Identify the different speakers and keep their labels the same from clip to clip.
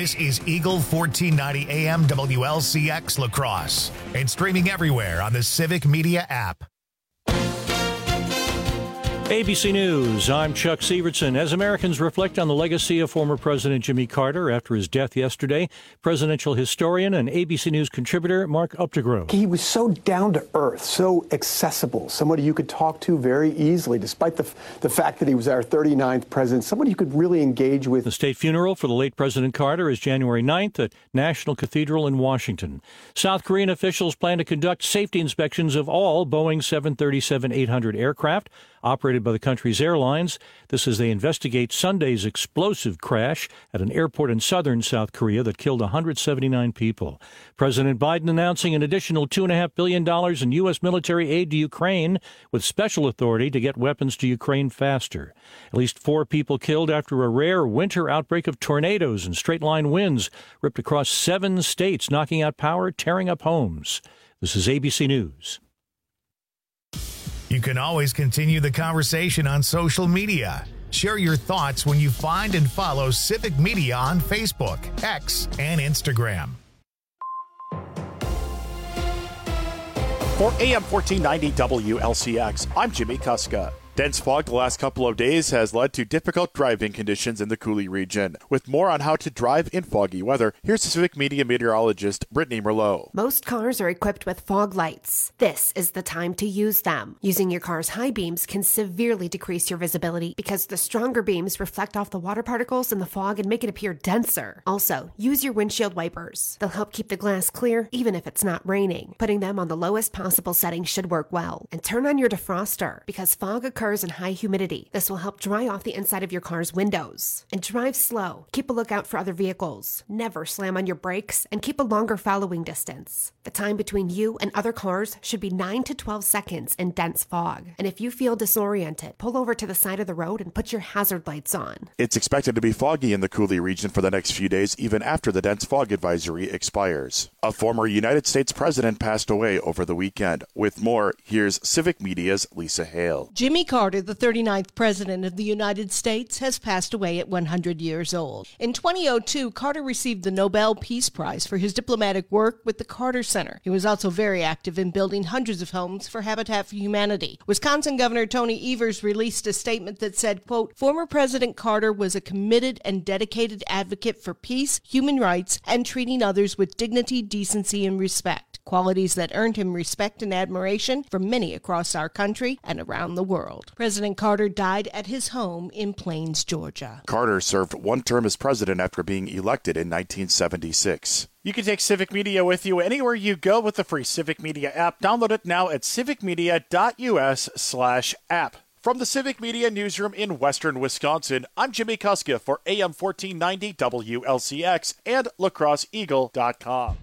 Speaker 1: This is Eagle 1490 AM WLCX La Crosse and streaming everywhere on the Civic Media app.
Speaker 2: ABC News, I'm Chuck Sievertson. As Americans reflect on the legacy of former President Jimmy Carter after his death yesterday, presidential historian and ABC News contributor Mark Updegrove.
Speaker 3: He was so down to earth, so accessible, somebody you could talk to very easily, despite the fact that he was our 39th president, somebody you could really engage with.
Speaker 2: The state funeral for the late President Carter is January 9th at National Cathedral in Washington. South Korean officials plan to conduct safety inspections of all Boeing 737-800 aircraft operated by the country's airlines. This as they investigate Sunday's explosive crash at an airport in southern South Korea that killed 179 people. President Biden announcing an additional $2.5 billion in U.S. military aid to Ukraine with special authority to get weapons to Ukraine faster. At least 4 people killed after a rare winter outbreak of tornadoes and straight-line winds ripped across 7 states, knocking out power, tearing up homes. This is ABC News.
Speaker 1: You can always continue the conversation on social media. Share your thoughts when you find and follow Civic Media on Facebook, X, and Instagram.
Speaker 4: For AM 1490 WLCX, I'm Jimmy Kuska. Dense fog the last couple of days has led to difficult driving conditions in the Coulee region. With more on how to drive in foggy weather, here's Civic Media meteorologist Brittany Merlot.
Speaker 5: Most cars are equipped with fog lights. This is the time to use them. Using your car's high beams can severely decrease your visibility because the stronger beams reflect off the water particles in the fog and make it appear denser. Also, use your windshield wipers. They'll help keep the glass clear even if it's not raining. Putting them on the lowest possible setting should work well. And turn on your defroster because fog occurs in high humidity. This will help dry off the inside of your car's windows. And drive slow. Keep a lookout for other vehicles. Never slam on your brakes and keep a longer following distance. The time between you and other cars should be 9 to 12 seconds in dense fog. And if you feel disoriented, pull over to the side of the road and put your hazard lights on.
Speaker 4: It's expected to be foggy in the Coulee region for the next few days, even after the dense fog advisory expires. A former United States president passed away over the weekend. With more, here's Civic Media's Lisa Hale.
Speaker 6: Jimmy Carter, the 39th president of the United States, has passed away at 100 years old. In 2002, Carter received the Nobel Peace Prize for his diplomatic work with the Carter Center. He was also very active in building hundreds of homes for Habitat for Humanity. Wisconsin Governor Tony Evers released a statement that said, quote, "Former President Carter was a committed and dedicated advocate for peace, human rights, and treating others with dignity, decency, and respect. Qualities that earned him respect and admiration from many across our country and around the world." President Carter died at his home in Plains, Georgia.
Speaker 4: Carter served one term as president after being elected in 1976. You can take Civic Media with you anywhere you go with the free Civic Media app. Download it now at civicmedia.us/app. From the Civic Media newsroom in western Wisconsin, I'm Jimmy Kuska for AM 1490 WLCX and lacrosseeagle.com.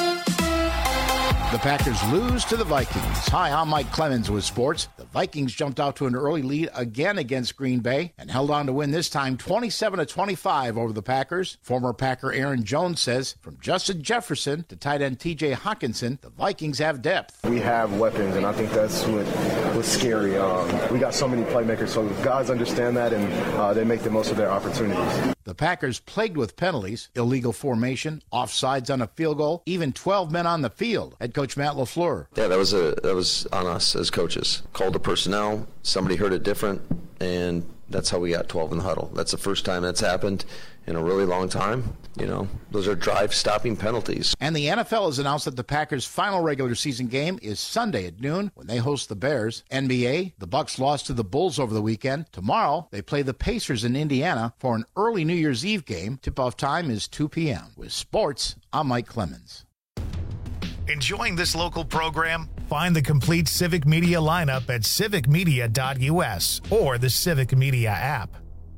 Speaker 7: The Packers lose to the Vikings. Hi, I'm Mike Clemens with sports. The Vikings jumped out to an early lead again against Green Bay and held on to win this time 27-25 over the Packers. Former Packer Aaron Jones says, from Justin Jefferson to tight end TJ Hawkinson, the Vikings have depth.
Speaker 8: We have weapons, and I think that's what was scary. We got so many playmakers, so guys understand that, and they make the most of their opportunities.
Speaker 7: The Packers plagued with penalties, illegal formation, offsides on a field goal, even 12 men on the field. Head coach Matt LaFleur.
Speaker 9: Yeah, that was on us as coaches. Called the personnel, somebody heard it different, and that's how we got 12 in the huddle. That's the first time that's happened in a really long time. You know, those are drive-stopping penalties.
Speaker 7: And the NFL has announced that the Packers' final regular season game is Sunday at noon when they host the Bears. NBA, the Bucks lost to the Bulls over the weekend. Tomorrow, they play the Pacers in Indiana for an early New Year's Eve game. Tip-off time is 2 p.m. With sports, I'm Mike Clemens.
Speaker 1: Enjoying this local program? Find the complete Civic Media lineup at civicmedia.us or the Civic Media app.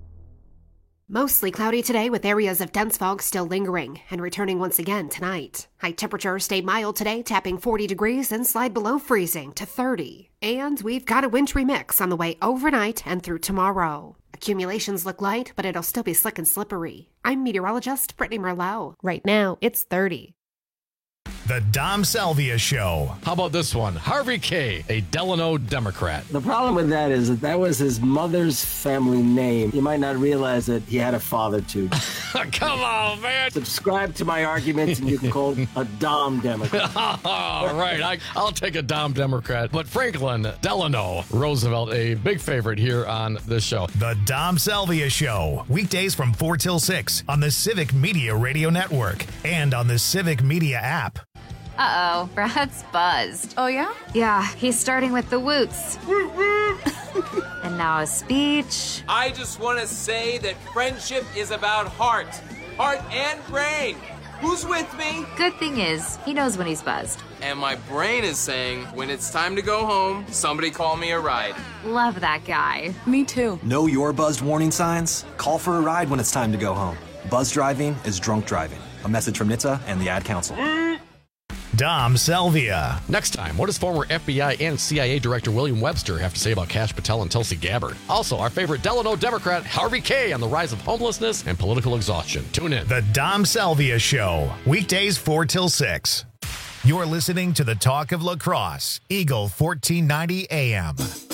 Speaker 5: Mostly cloudy today with areas of dense fog still lingering and returning once again tonight. High temperatures stay mild today, tapping 40 degrees and slide below freezing to 30. And we've got a wintry mix on the way overnight and through tomorrow. Accumulations look light, but it'll still be slick and slippery. I'm meteorologist Brittany Merlot. Right now, it's 30.
Speaker 1: The Dom Salvia Show.
Speaker 10: How about this one? Harvey K., a Delano Democrat.
Speaker 11: The problem with that is that was his mother's family name. You might not realize that he had a father, too.
Speaker 10: Come on, man.
Speaker 11: Subscribe to my arguments and you can call a Dom Democrat.
Speaker 10: All right, I'll take a Dom Democrat. But Franklin Delano Roosevelt, a big favorite here on this show.
Speaker 1: The Dom Salvia Show. Weekdays from 4 till 6 on the Civic Media Radio Network and on the Civic Media app.
Speaker 12: Uh-oh, Brad's buzzed.
Speaker 13: Oh, yeah?
Speaker 12: Yeah, he's starting with the woots. And now a speech.
Speaker 14: I just want to say that friendship is about heart and brain. Who's with me?
Speaker 12: Good thing is, he knows when he's buzzed.
Speaker 14: And my brain is saying, when it's time to go home, somebody call me a ride.
Speaker 12: Love that guy.
Speaker 13: Me too.
Speaker 15: Know your buzzed warning signs? Call for a ride when it's time to go home. Buzz driving is drunk driving. A message from NHTSA and the Ad Council.
Speaker 1: Dom Salvia.
Speaker 10: Next time, what does former FBI and CIA Director William Webster have to say about Kash Patel and Tulsi Gabbard? Also, our favorite Delano Democrat, Harvey K., on the rise of homelessness and political exhaustion. Tune in.
Speaker 1: The Dom Salvia Show. Weekdays 4 till 6. You're listening to the Talk of La Crosse, Eagle 1490 AM.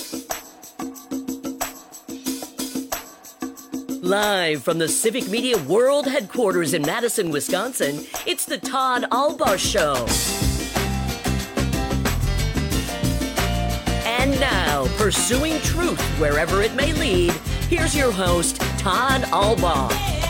Speaker 16: Live from the Civic Media World Headquarters in Madison, Wisconsin, it's the Todd Albaugh Show. And now, pursuing truth wherever it may lead, here's your host, Todd Albaugh.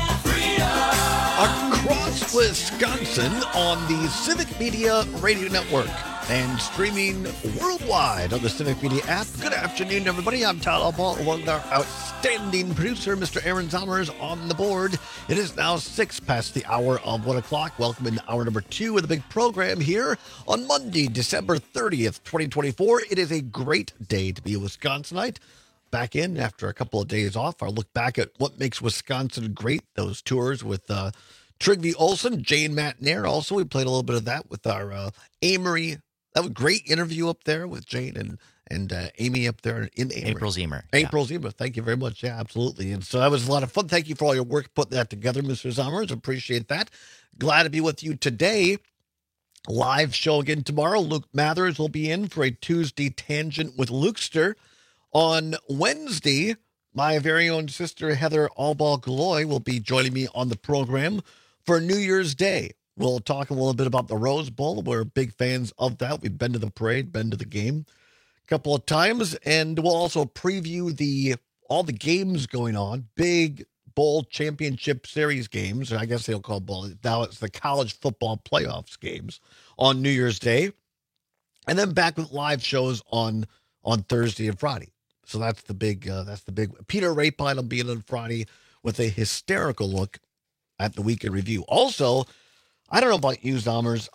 Speaker 17: Across Wisconsin on the Civic Media Radio Network and streaming worldwide on the Civic Media app. Good afternoon, everybody. I'm Todd Albaugh, along with our outstanding producer, Mr. Aaron Zommers, on the board. It is now 6 past the hour of 1 o'clock. Welcome into hour number 2 of the big program here on Monday, December 30th, 2024. It is a great day to be a Wisconsinite. Back in after a couple of days off. Our look back at what makes Wisconsin great. Those tours with Trygve Olsen, Jane Matnair. Also, we played a little bit of that with our Amory. That was a great interview up there with Jane and Amy up there in Amory.
Speaker 18: April Zemer.
Speaker 17: April Zemer. Thank you very much. Yeah, absolutely. And so that was a lot of fun. Thank you for all your work putting that together, Mr. Zommers. Appreciate that. Glad to be with you today. Live show again tomorrow. Luke Mathers will be in for a Tuesday Tangent with Lukester. On Wednesday, my very own sister, Heather Albaugh-Galloy, will be joining me on the program for New Year's Day. We'll talk a little bit about the Rose Bowl. We're big fans of that. We've been to the parade, been to the game a couple of times, and we'll also preview all the games going on, big bowl championship series games. I guess they'll call bowl. Now it's the college football playoffs games on New Year's Day. And then back with live shows on Thursday and Friday. So that's the big. Peter Rapine will be in on Friday with a hysterical look at the weekend review. Also, I don't know about you, Zommers.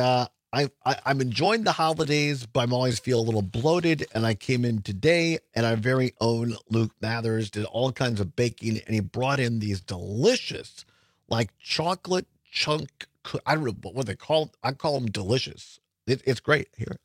Speaker 17: I'm enjoying the holidays, but I always feel a little bloated. And I came in today, and our very own Luke Mathers did all kinds of baking, and he brought in these delicious, like chocolate chunk. I don't know what they call. I call them delicious. It's great here.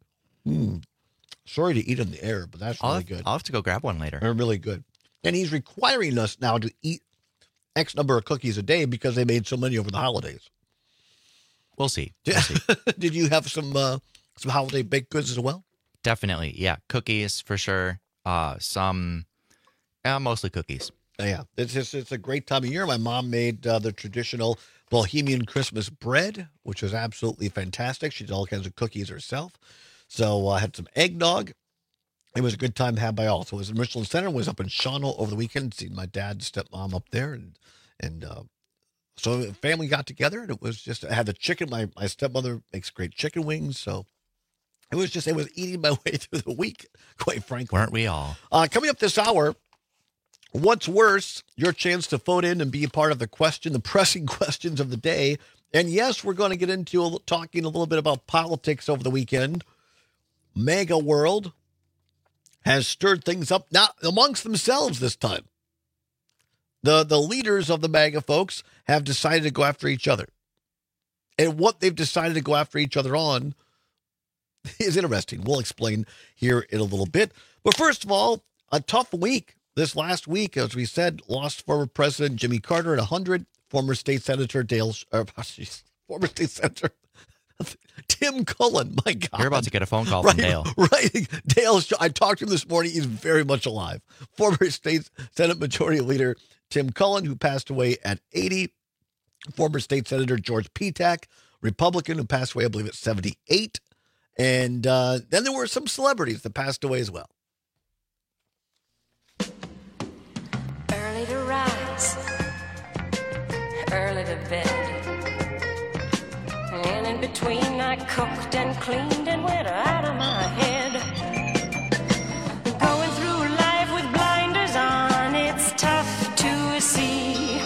Speaker 17: Sorry to eat on the air, but that's really good.
Speaker 18: I'll have to go grab one later.
Speaker 17: They're really good. And he's requiring us now to eat X number of cookies a day because they made so many over the holidays.
Speaker 18: We'll see.
Speaker 17: Did you have some holiday baked goods as well?
Speaker 18: Definitely. Yeah. Cookies for sure. Mostly cookies.
Speaker 17: Yeah. It's a great time of year. My mom made the traditional Bohemian Christmas bread, which was absolutely fantastic. She did all kinds of cookies herself. So I had some eggnog. It was a good time to have by all. So it was in Richland Center. Was up in Shawano over the weekend. See my dad and stepmom up there. And so the family got together. And it was just, I had the chicken. My stepmother makes great chicken wings. So it was eating my way through the week, quite frankly.
Speaker 18: Weren't we all?
Speaker 17: Coming up this hour, what's worse? Your chance to phone in and be a part of the pressing questions of the day. And yes, we're going to get into talking a little bit about politics over the weekend. MAGA world has stirred things up, not amongst themselves this time. The leaders of the MAGA folks have decided to go after each other. And what they've decided to go after each other on is interesting. We'll explain here in a little bit. But first of all, a tough week. This last week, as we said, lost former President Jimmy Carter at 100, former State Senator Tim Cullen, my God.
Speaker 18: You're about to get a phone call from Dale.
Speaker 17: Right. Dale, I talked to him this morning. He's very much alive. Former State Senate Majority Leader Tim Cullen, who passed away at 80. Former State Senator George Petak, Republican, who passed away, I believe, at 78. And then there were some celebrities that passed away as well.
Speaker 13: Early to rise, early to bed. And in between, I cooked and cleaned and went out of my head. Going through life with blinders on, it's tough to see.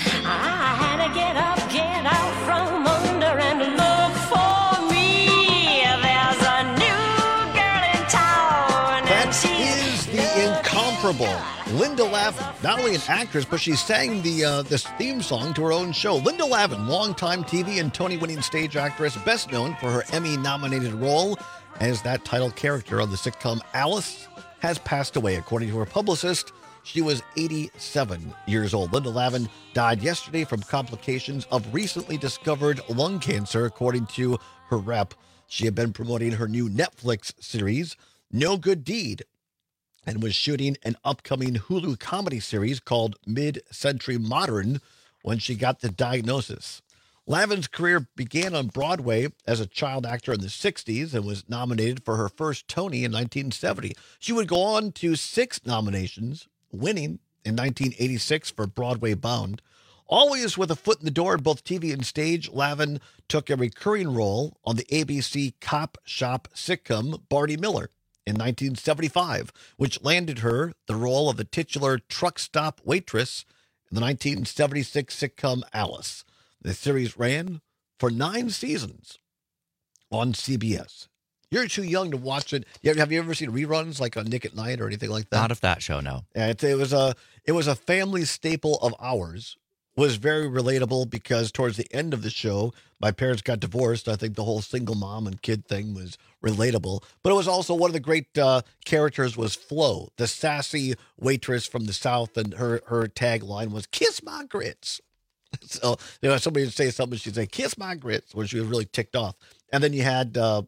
Speaker 13: I had to get up, get out from under and look for me. There's a new girl in town.
Speaker 17: That is the incomparable Linda Lavin, not only an actress, but she sang this theme song to her own show. Linda Lavin, longtime TV and Tony-winning stage actress, best known for her Emmy-nominated role as that title character on the sitcom Alice, has passed away. According to her publicist, she was 87 years old. Linda Lavin died yesterday from complications of recently discovered lung cancer, according to her rep. She had been promoting her new Netflix series, No Good Deed, and was shooting an upcoming Hulu comedy series called Mid-Century Modern when she got the diagnosis. Lavin's career began on Broadway as a child actor in the 60s and was nominated for her first Tony in 1970. She would go on to 6 nominations, winning in 1986 for Broadway Bound. Always with a foot in the door in both TV and stage, Lavin took a recurring role on the ABC cop shop sitcom Barney Miller in 1975, which landed her the role of the titular truck stop waitress in the 1976 sitcom Alice. The series ran for 9 seasons on CBS. You're too young to watch it. Have you ever seen reruns like on Nick at Night or anything like that?
Speaker 18: Not of that show, no.
Speaker 17: Yeah, it was a family staple of ours. Was very relatable because towards the end of the show, my parents got divorced. I think the whole single mom and kid thing was relatable. But it was also one of the great characters was Flo, the sassy waitress from the South, and her tagline was "Kiss my grits." So somebody would say something, she'd say "Kiss my grits" when she was really ticked off. And then you had the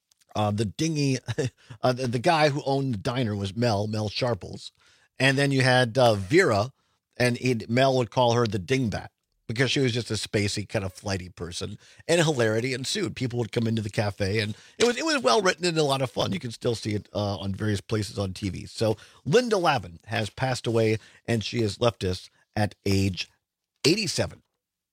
Speaker 17: dingy, the guy who owned the diner was Mel Sharples, and then you had Vera. And Mel would call her the dingbat because she was just a spacey, kind of flighty person. And hilarity ensued. People would come into the cafe, and it was well written and a lot of fun. You can still see it on various places on TV. So Linda Lavin has passed away, and she has left us at age 87.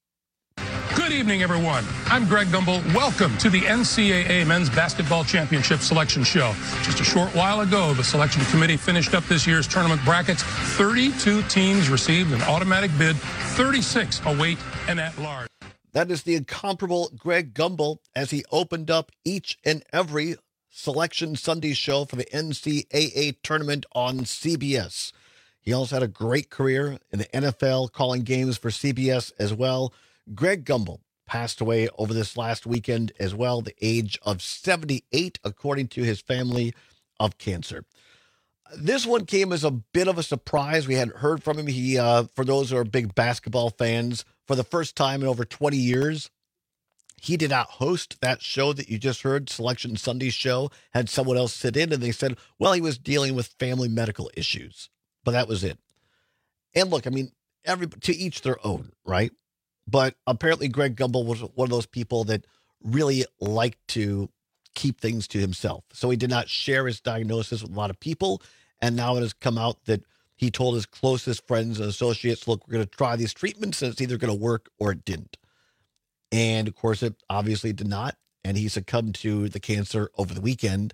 Speaker 19: Good evening, everyone. I'm Greg Gumbel. Welcome to the NCAA Men's Basketball Championship Selection Show. Just a short while ago, the selection committee finished up this year's tournament brackets. 32 teams received an automatic bid, 36 await an at-large.
Speaker 17: That is the incomparable Greg Gumbel as he opened up each and every Selection Sunday show for the NCAA tournament on CBS. He also had a great career in the NFL, calling games for CBS as well. Greg Gumbel passed away over this last weekend as well, the age of 78, according to his family, of cancer. This one came as a bit of a surprise. We hadn't heard from him. He, for those who are big basketball fans, for the first time in over 20 years, he did not host that show that you just heard, Selection Sunday show, had someone else sit in, and they said, well, he was dealing with family medical issues, but that was it. And look, I mean, to each their own, right? But apparently Greg Gumbel was one of those people that really liked to keep things to himself. So he did not share his diagnosis with a lot of people. And now it has come out that he told his closest friends and associates, look, we're going to try these treatments and it's either going to work or it didn't. And of course, it obviously did not. And he succumbed to the cancer over the weekend,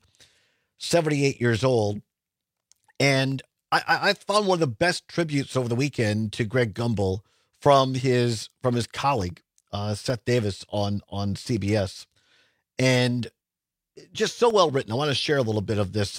Speaker 17: 78 years old. And I found one of the best tributes over the weekend to Greg Gumbel from his colleague, Seth Davis on CBS, and just so well written. I want to share a little bit of this,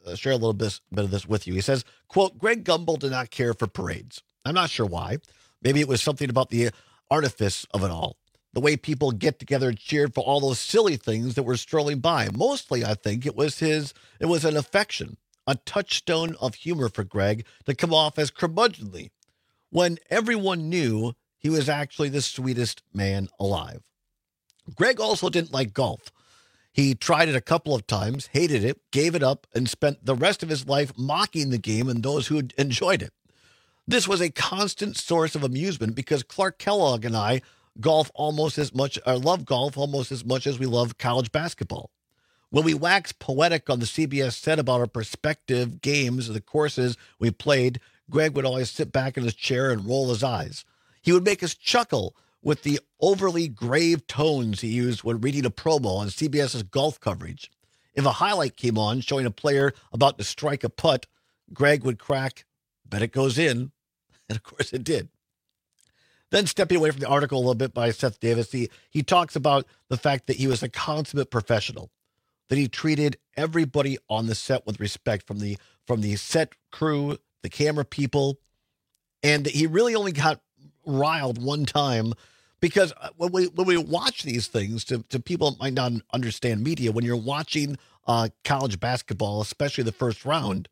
Speaker 17: with you. He says, quote, Greg Gumbel did not care for parades. I'm not sure why. Maybe it was something about the artifice of it all. The way people get together and cheered for all those silly things that were strolling by. Mostly, I think it was an affection, a touchstone of humor for Greg to come off as curmudgeonly, when everyone knew he was actually the sweetest man alive. Greg also didn't like golf. He tried it a couple of times, hated it, gave it up, and spent the rest of his life mocking the game and those who enjoyed it. This was a constant source of amusement because Clark Kellogg and I love golf almost as much as we love college basketball. When we waxed poetic on the CBS set about our prospective games and the courses we played, Greg would always sit back in his chair and roll his eyes. He would make us chuckle with the overly grave tones he used when reading a promo on CBS's golf coverage. If a highlight came on showing a player about to strike a putt, Greg would crack, "Bet it goes in." And of course it did. Then stepping away from the article a little bit by Seth Davis, he talks about the fact that he was a consummate professional, that he treated everybody on the set with respect, from the set crew, the camera people, and he really only got riled one time because when we watch these things, to people that might not understand media, when you're watching college basketball, especially the first round,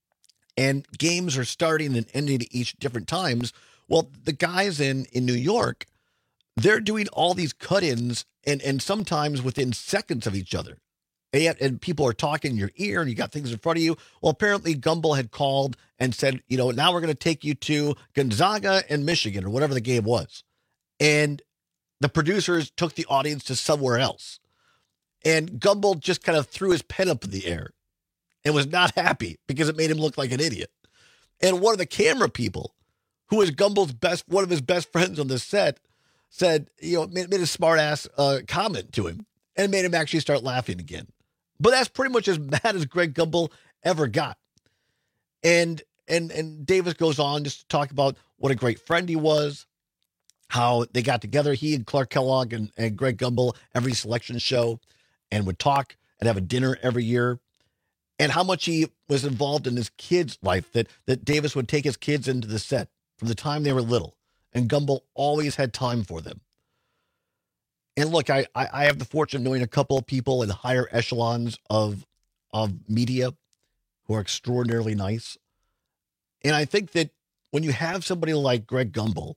Speaker 17: and games are starting and ending at each different times, well, the guys in New York, they're doing all these cut-ins and sometimes within seconds of each other. And people are talking in your ear and you got things in front of you. Well, apparently Gumbel had called and said, now we're going to take you to Gonzaga and Michigan or whatever the game was. And the producers took the audience to somewhere else. And Gumbel just kind of threw his pen up in the air and was not happy because it made him look like an idiot. And one of the camera people, who was Gumbel's one of his best friends on the set, said, made a smart ass comment to him and made him actually start laughing again. But that's pretty much as mad as Greg Gumbel ever got. And Davis goes on just to talk about what a great friend he was, how they got together, he and Clark Kellogg and Greg Gumbel, every selection show, and would talk and have a dinner every year. And how much he was involved in his kids' life, that Davis would take his kids into the set from the time they were little, and Gumbel always had time for them. And look, I have the fortune of knowing a couple of people in higher echelons of media who are extraordinarily nice. And I think that when you have somebody like Greg Gumbel,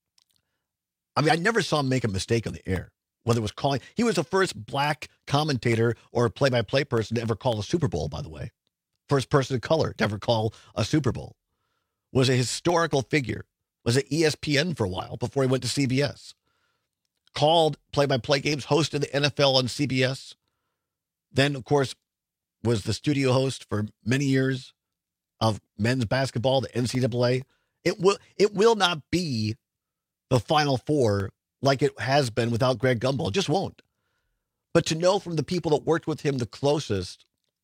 Speaker 17: I never saw him make a mistake on the air. Whether it was calling, he was the first black commentator or play-by-play person to ever call a Super Bowl, by the way. First person of color to ever call a Super Bowl. Was a historical figure. Was at ESPN for a while before he went to CBS. Called play-by-play games, hosted the NFL on CBS. Then, of course, was the studio host for many years of men's basketball, the NCAA. It will not be the Final Four like it has been without Greg Gumbel. It just won't. But to know from the people that worked with him the closest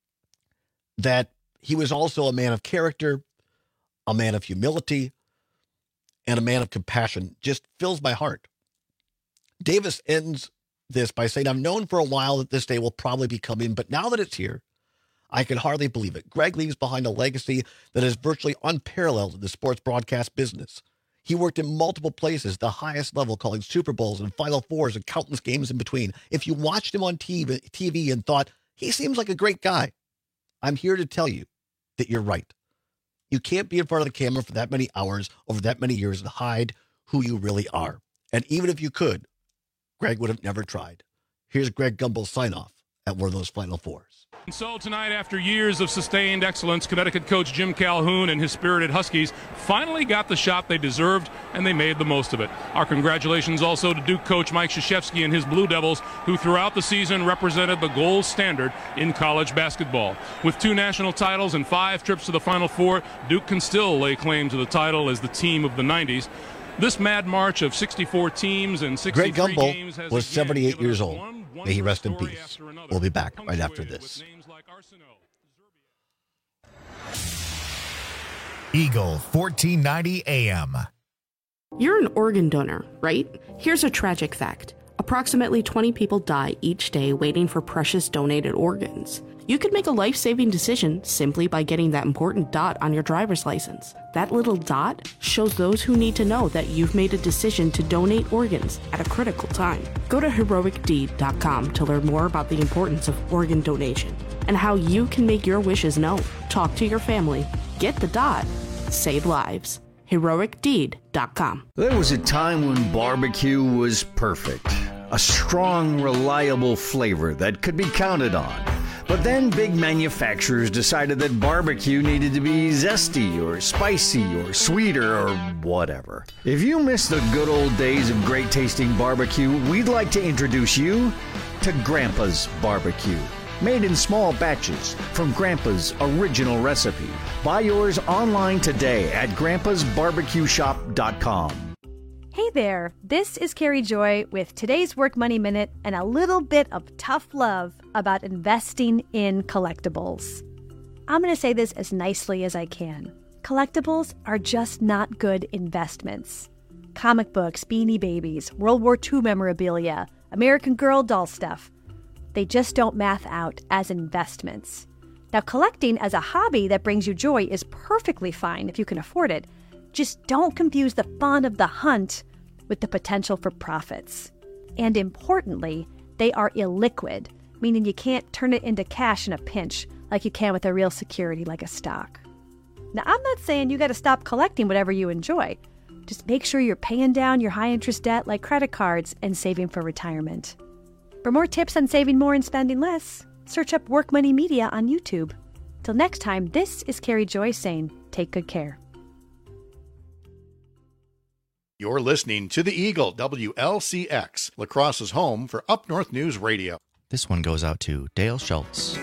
Speaker 17: that he was also a man of character, a man of humility, and a man of compassion just fills my heart. Davis ends this by saying, "I've known for a while that this day will probably be coming, but now that it's here, I can hardly believe it. Greg leaves behind a legacy that is virtually unparalleled in the sports broadcast business. He worked in multiple places, the highest level, calling Super Bowls and Final Fours and countless games in between. If you watched him on TV and thought, he seems like a great guy, I'm here to tell you that you're right. You can't be in front of the camera for that many hours over that many years and hide who you really are. And even if you could, Greg would have never tried." Here's Greg Gumbel's sign-off at one of those Final Fours.
Speaker 19: And so tonight, after years of sustained excellence, Connecticut coach Jim Calhoun and his spirited Huskies finally got the shot they deserved, and they made the most of it. Our congratulations also to Duke coach Mike Krzyzewski and his Blue Devils, who throughout the season represented the gold standard in college basketball. With 2 national titles and 5 trips to the Final Four, Duke can still lay claim to the title as the team of the 90s. This mad march of 64 teams and 63
Speaker 17: Greg
Speaker 19: games
Speaker 17: Gumbel was 78 years old. May he rest in peace. We'll be back right after this.
Speaker 1: Eagle 1490 AM.
Speaker 20: You're an organ donor, right? Here's a tragic fact. Approximately 20 people die each day waiting for precious donated organs. You could make a life-saving decision simply by getting that important dot on your driver's license. That little dot shows those who need to know that you've made a decision to donate organs at a critical time. Go to heroicdeed.com to learn more about the importance of organ donation and how you can make your wishes known. Talk to your family. Get the dot. Save lives. heroicdeed.com.
Speaker 21: There was a time when barbecue was perfect. a strong, reliable flavor that could be counted on. But then big manufacturers decided that barbecue needed to be zesty or spicy or sweeter or whatever. If you miss the good old days of great tasting barbecue, we'd like to introduce you to Grandpa's Barbecue. Made in small batches from Grandpa's original recipe. Buy yours online today at grandpasbarbecueshop.com.
Speaker 22: Hey there, this is Carrie Joy with today's Work Money Minute and a little bit of tough love about investing in collectibles. I'm going to say this as nicely as I can. Collectibles are just not good investments. Comic books, Beanie Babies, World War II memorabilia, American Girl doll stuff. They just don't math out as investments. Now, collecting as a hobby that brings you joy is perfectly fine if you can afford it. Just don't confuse the fun of the hunt with the potential for profits. And importantly, they are illiquid, meaning you can't turn it into cash in a pinch like you can with a real security like a stock. Now, I'm not saying you got to stop collecting whatever you enjoy. Just make sure you're paying down your high-interest debt like credit cards and saving for retirement. For more tips on saving more and spending less, search up Work Money Media on YouTube. Till next time, this is Carrie Joy saying, take good care.
Speaker 17: You're listening to The Eagle, WLCX, La Crosse's home for Up North News Radio.
Speaker 18: This one goes out to Dale Schultz.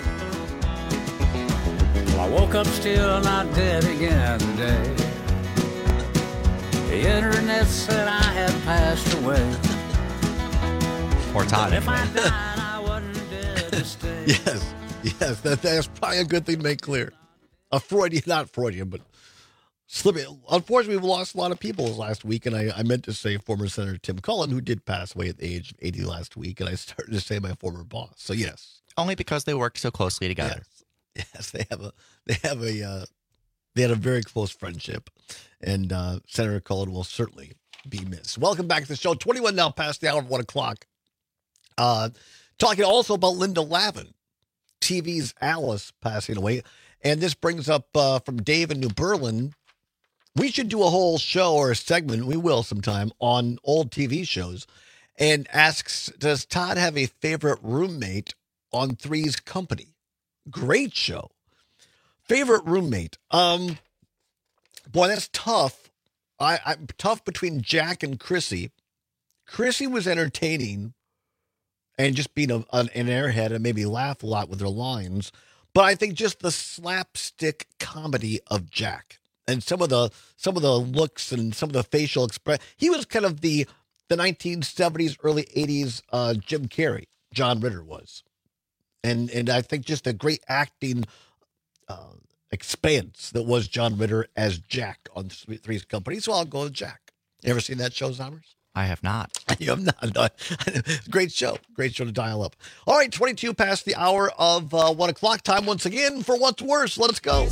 Speaker 23: I woke up still not dead again today. The internet said I had passed away.
Speaker 18: Poor Todd.
Speaker 23: If I died, I wasn't dead to stay.
Speaker 17: Yes, that's probably a good thing to make clear. Not Freudian, but slipping. Unfortunately, we've lost a lot of people last week, and I meant to say former Senator Tim Cullen, who did pass away at the age of 80 last week, and I started to say my former boss. So yes,
Speaker 18: only because they worked so closely together.
Speaker 17: Yes, they had a very close friendship, and Senator Cullen will certainly be missed. Welcome back to the show. 21 now past the hour of 1 o'clock. Talking also about Linda Lavin, TV's Alice, passing away. And this brings up from Dave in New Berlin. We should do a whole show or a segment, we will sometime, on old TV shows. And asks, does Todd have a favorite roommate on Three's Company? Great show. Favorite roommate. Boy, that's tough. I'm tough between Jack and Chrissy. Chrissy was entertaining and just being an airhead and maybe laugh a lot with her lines. But I think just the slapstick comedy of Jack and some of the looks and some of the facial expression. He was kind of the 1970s, early 80s Jim Carrey. John Ritter was. And I think just a great acting expanse that was John Ritter as Jack on Three's Company. So I'll go with Jack. You ever seen that show, Zommers?
Speaker 18: I have not.
Speaker 17: You have not. No. Great show. Great show to dial up. All right, 22 past the hour of 1 o'clock. Time once again for What's Worse. Let's go.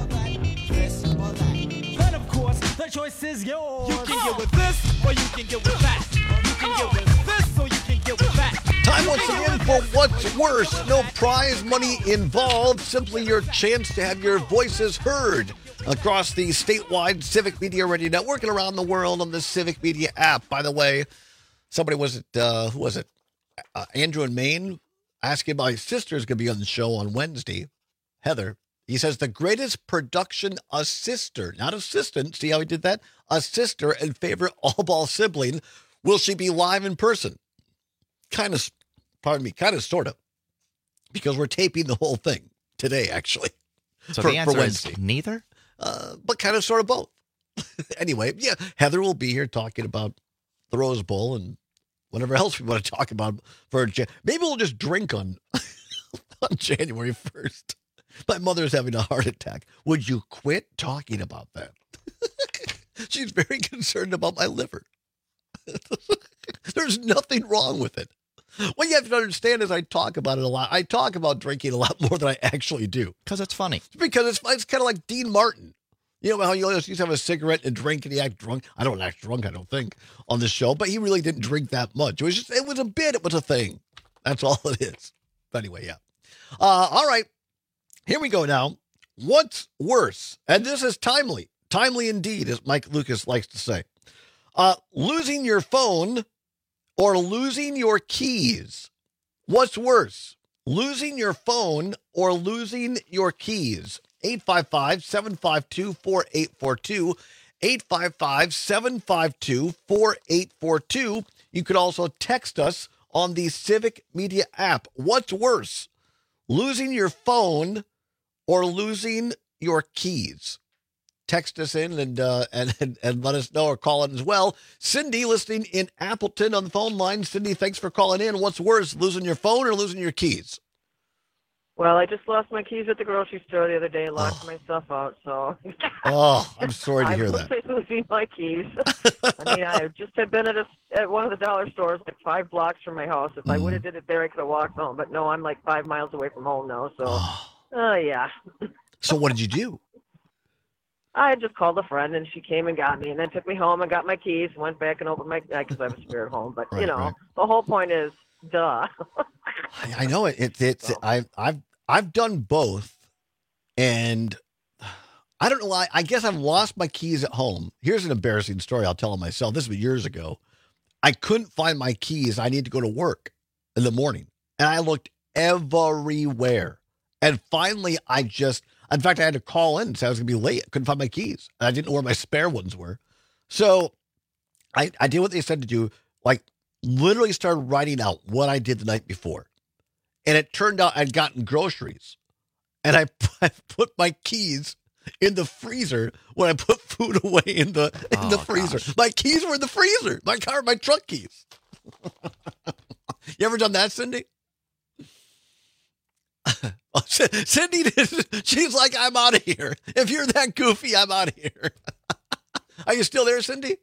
Speaker 24: But of course, the choice is yours. You can get with this or you can get with that. You can get with this or you can get with that.
Speaker 17: Time once again for What's Worse. No prize money involved. Simply your chance to have your voices heard across the statewide Civic Media Radio Network and around the world on the Civic Media app. By the way, somebody who was it? Andrew in Maine asking my sister's going to be on the show on Wednesday. Heather. He says the greatest production assister, not assistant. See how he did that? A sister and favorite all-ball sibling. Will she be live in person? Kind of, sort of. Because we're taping the whole thing today, actually.
Speaker 18: So the answer is neither?
Speaker 17: But kind of sort of both. Anyway, yeah, Heather will be here talking about the Rose Bowl and whatever else we want to talk about. Maybe we'll just drink on January 1st. My mother's having a heart attack. Would you quit talking about that? She's very concerned about my liver. There's nothing wrong with it. What you have to understand is I talk about it a lot. I talk about drinking a lot more than I actually do.
Speaker 18: Because it's funny.
Speaker 17: Because it's kind of like Dean Martin. You know how you always used to have a cigarette and drink and he act drunk? I don't act drunk, I don't think, on the show. But he really didn't drink that much. It was a bit. It was a thing. That's all it is. But anyway, yeah. All right. Here we go now. What's worse? And this is timely. Timely indeed, as Mike Lucas likes to say. Losing your phone or losing your keys? What's worse, losing your phone or losing your keys? 855-752-4842. 855-752-4842. You could also text us on the Civic Media app. What's worse, losing your phone or losing your keys? Text us in and let us know, or call in as well. Cindy, listening in Appleton on the phone line. Cindy, thanks for calling in. What's worse, losing your phone or losing your keys?
Speaker 2: Well, I just lost my keys at the grocery store the other day, locked my stuff out, so.
Speaker 17: Oh, I'm sorry to hear that.
Speaker 2: I was losing my keys. I mean, I just had been at one of the dollar stores like 5 blocks from my house. If I would have did it there, I could have walked home. But no, I'm like 5 miles away from home now, so. Yeah.
Speaker 17: So what did you do?
Speaker 2: I just called a friend, and she came and got me, and then took me home and got my keys, and went back and opened my, because I was spare at home. But, the whole point is, duh.
Speaker 17: I know it. I've done both, and I don't know why. I guess I've lost my keys at home. Here's an embarrassing story I'll tell myself. This was years ago. I couldn't find my keys. I need to go to work in the morning, and I looked everywhere. And finally, in fact, I had to call in and say I was going to be late. I couldn't find my keys. And I didn't know where my spare ones were. So I did what they said to do, like literally started writing out what I did the night before. And it turned out I'd gotten groceries. And I put my keys in the freezer when I put food away in the freezer. Gosh. My keys were in the freezer. My truck keys. You ever done that, Cindy? Cindy, she's like, I'm out of here. If you're that goofy, I'm out of here. Are you still there, Cindy?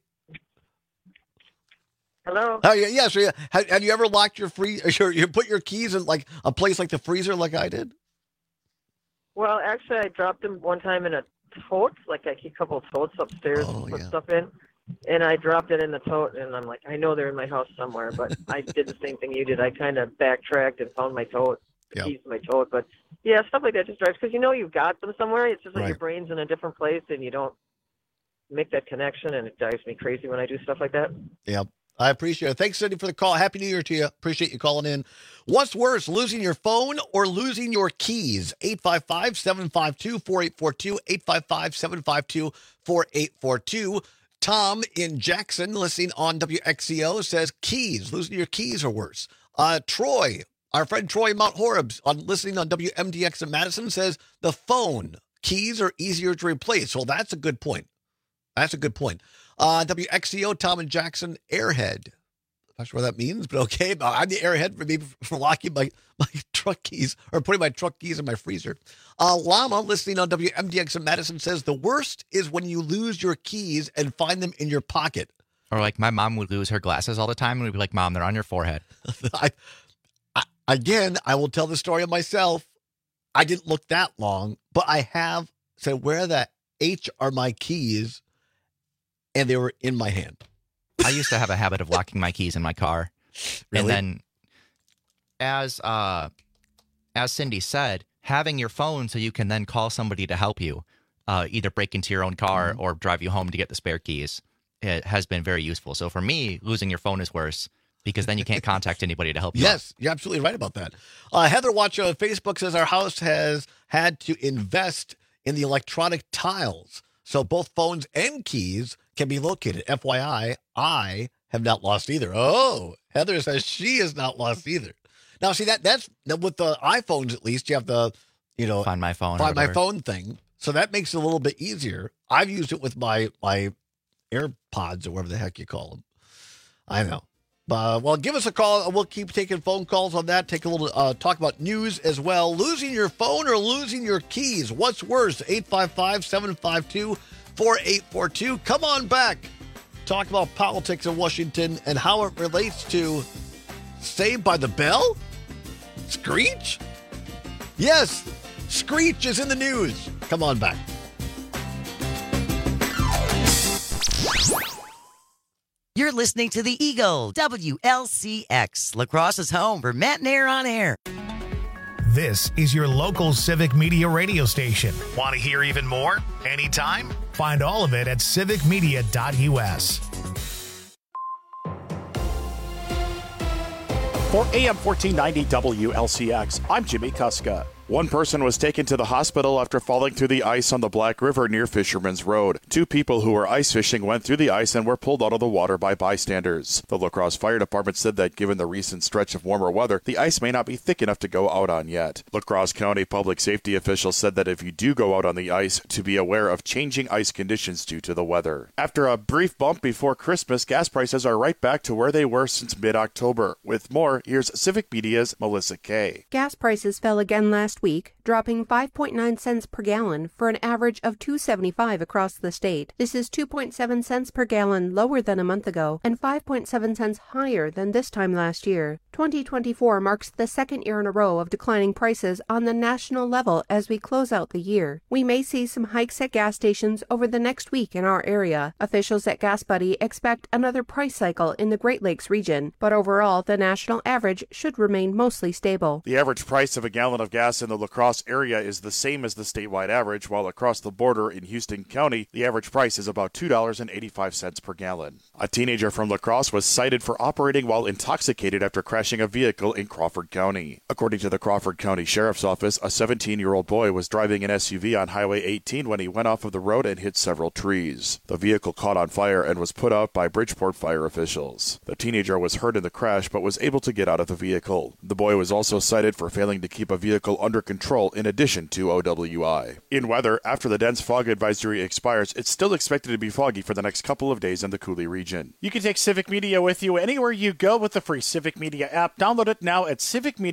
Speaker 2: Hello?
Speaker 17: Oh, yeah. So have you ever locked your you put your keys in like a place like the freezer like I did?
Speaker 2: Well, actually, I dropped them one time in a tote. Like I keep a couple of totes upstairs to put stuff in. And I dropped it in the tote, and I'm like, I know they're in my house somewhere. But I did the same thing you did. I kind of backtracked and found my tote. Keys in my tote, but yeah, stuff like that just drives because you've got them somewhere. It's just like your brain's in a different place and you don't make that connection, and it drives me crazy when I do stuff like that.
Speaker 17: Yeah, I appreciate it. Thanks, Cindy, for the call. Happy New Year to you. Appreciate you calling in. What's worse, losing your phone or losing your keys? 855-752-4842. 855-752-4842. Tom in Jackson, listening on WXCO, says keys. Losing your keys are worse. Troy. Our friend Troy Mount Horeb, listening on WMDX in Madison, says the phone keys are easier to replace. Well, that's a good point. WXCO, Tom and Jackson, airhead. Not sure what that means, but okay. I'm the airhead for locking my truck keys or putting my truck keys in my freezer. Llama, listening on WMDX in Madison, says the worst is when you lose your keys and find them in your pocket.
Speaker 18: Or like my mom would lose her glasses all the time, and we'd be like, Mom, they're on your forehead.
Speaker 17: Again, I will tell the story of myself. I didn't look that long, but I have said, where the H are my keys? And they were in my hand.
Speaker 18: I used to have a habit of locking my keys in my car.
Speaker 17: Really?
Speaker 18: And then as Cindy said, having your phone so you can then call somebody to help you, either break into your own car or drive you home to get the spare keys, it has been very useful. So for me, losing your phone is worse, because then you can't contact anybody to help you.
Speaker 17: Yes, you're absolutely right about that. Heather Watch on Facebook says our house has had to invest in the electronic tiles, so both phones and keys can be located. FYI, I have not lost either. Oh, Heather says she has not lost either. Now, see, that's with the iPhones, at least, you have the,
Speaker 18: Find My Phone
Speaker 17: thing. So that makes it a little bit easier. I've used it with my AirPods or whatever the heck you call them. I know. Well, give us a call. We'll keep taking phone calls on that. Take a little talk about news as well. Losing your phone or losing your keys? What's worse? 855-752-4842. Come on back. Talk about politics in Washington and how it relates to Saved by the Bell? Screech? Yes, Screech is in the news. Come on back.
Speaker 3: You're listening to The Eagle, WLCX, La Crosse's home for Matt and Air on Air.
Speaker 1: This is your local Civic Media radio station. Want to hear even more? Anytime? Find all of it at civicmedia.us.
Speaker 4: For AM 1490 WLCX, I'm Jimmy Kuska. One person was taken to the hospital after falling through the ice on the Black River near Fisherman's Road. 2 people who were ice fishing went through the ice and were pulled out of the water by bystanders. The La Crosse Fire Department said that given the recent stretch of warmer weather, the ice may not be thick enough to go out on yet. La Crosse County public safety officials said that if you do go out on the ice, to be aware of changing ice conditions due to the weather. After a brief bump before Christmas, gas prices are right back to where they were since mid-October. With more, here's Civic Media's Melissa Kay.
Speaker 6: Gas prices fell again last week, dropping 5.9 cents per gallon for an average of $2.75 across the state. This is 2.7 cents per gallon lower than a month ago and 5.7 cents higher than this time last year. 2024 marks the second year in a row of declining prices on the national level as we close out the year. We may see some hikes at gas stations over the next week in our area. Officials at GasBuddy expect another price cycle in the Great Lakes region, but overall the national average should remain mostly stable.
Speaker 4: The average price of a gallon of gas in the La Crosse area is the same as the statewide average, while across the border in Houston County, the average price is about $2.85 per gallon. A teenager from La Crosse was cited for operating while intoxicated after crashing a vehicle in Crawford County. According to the Crawford County Sheriff's Office, a 17-year-old boy was driving an SUV on Highway 18 when he went off of the road and hit several trees. The vehicle caught on fire and was put out by Bridgeport fire officials. The teenager was hurt in the crash but was able to get out of the vehicle. The boy was also cited for failing to keep a vehicle under control in addition to OWI. In weather, after the dense fog advisory expires, it's still expected to be foggy for the next couple of days in the Cooley region. You can take Civic Media with you anywhere you go with the free Civic Media app. Download it now at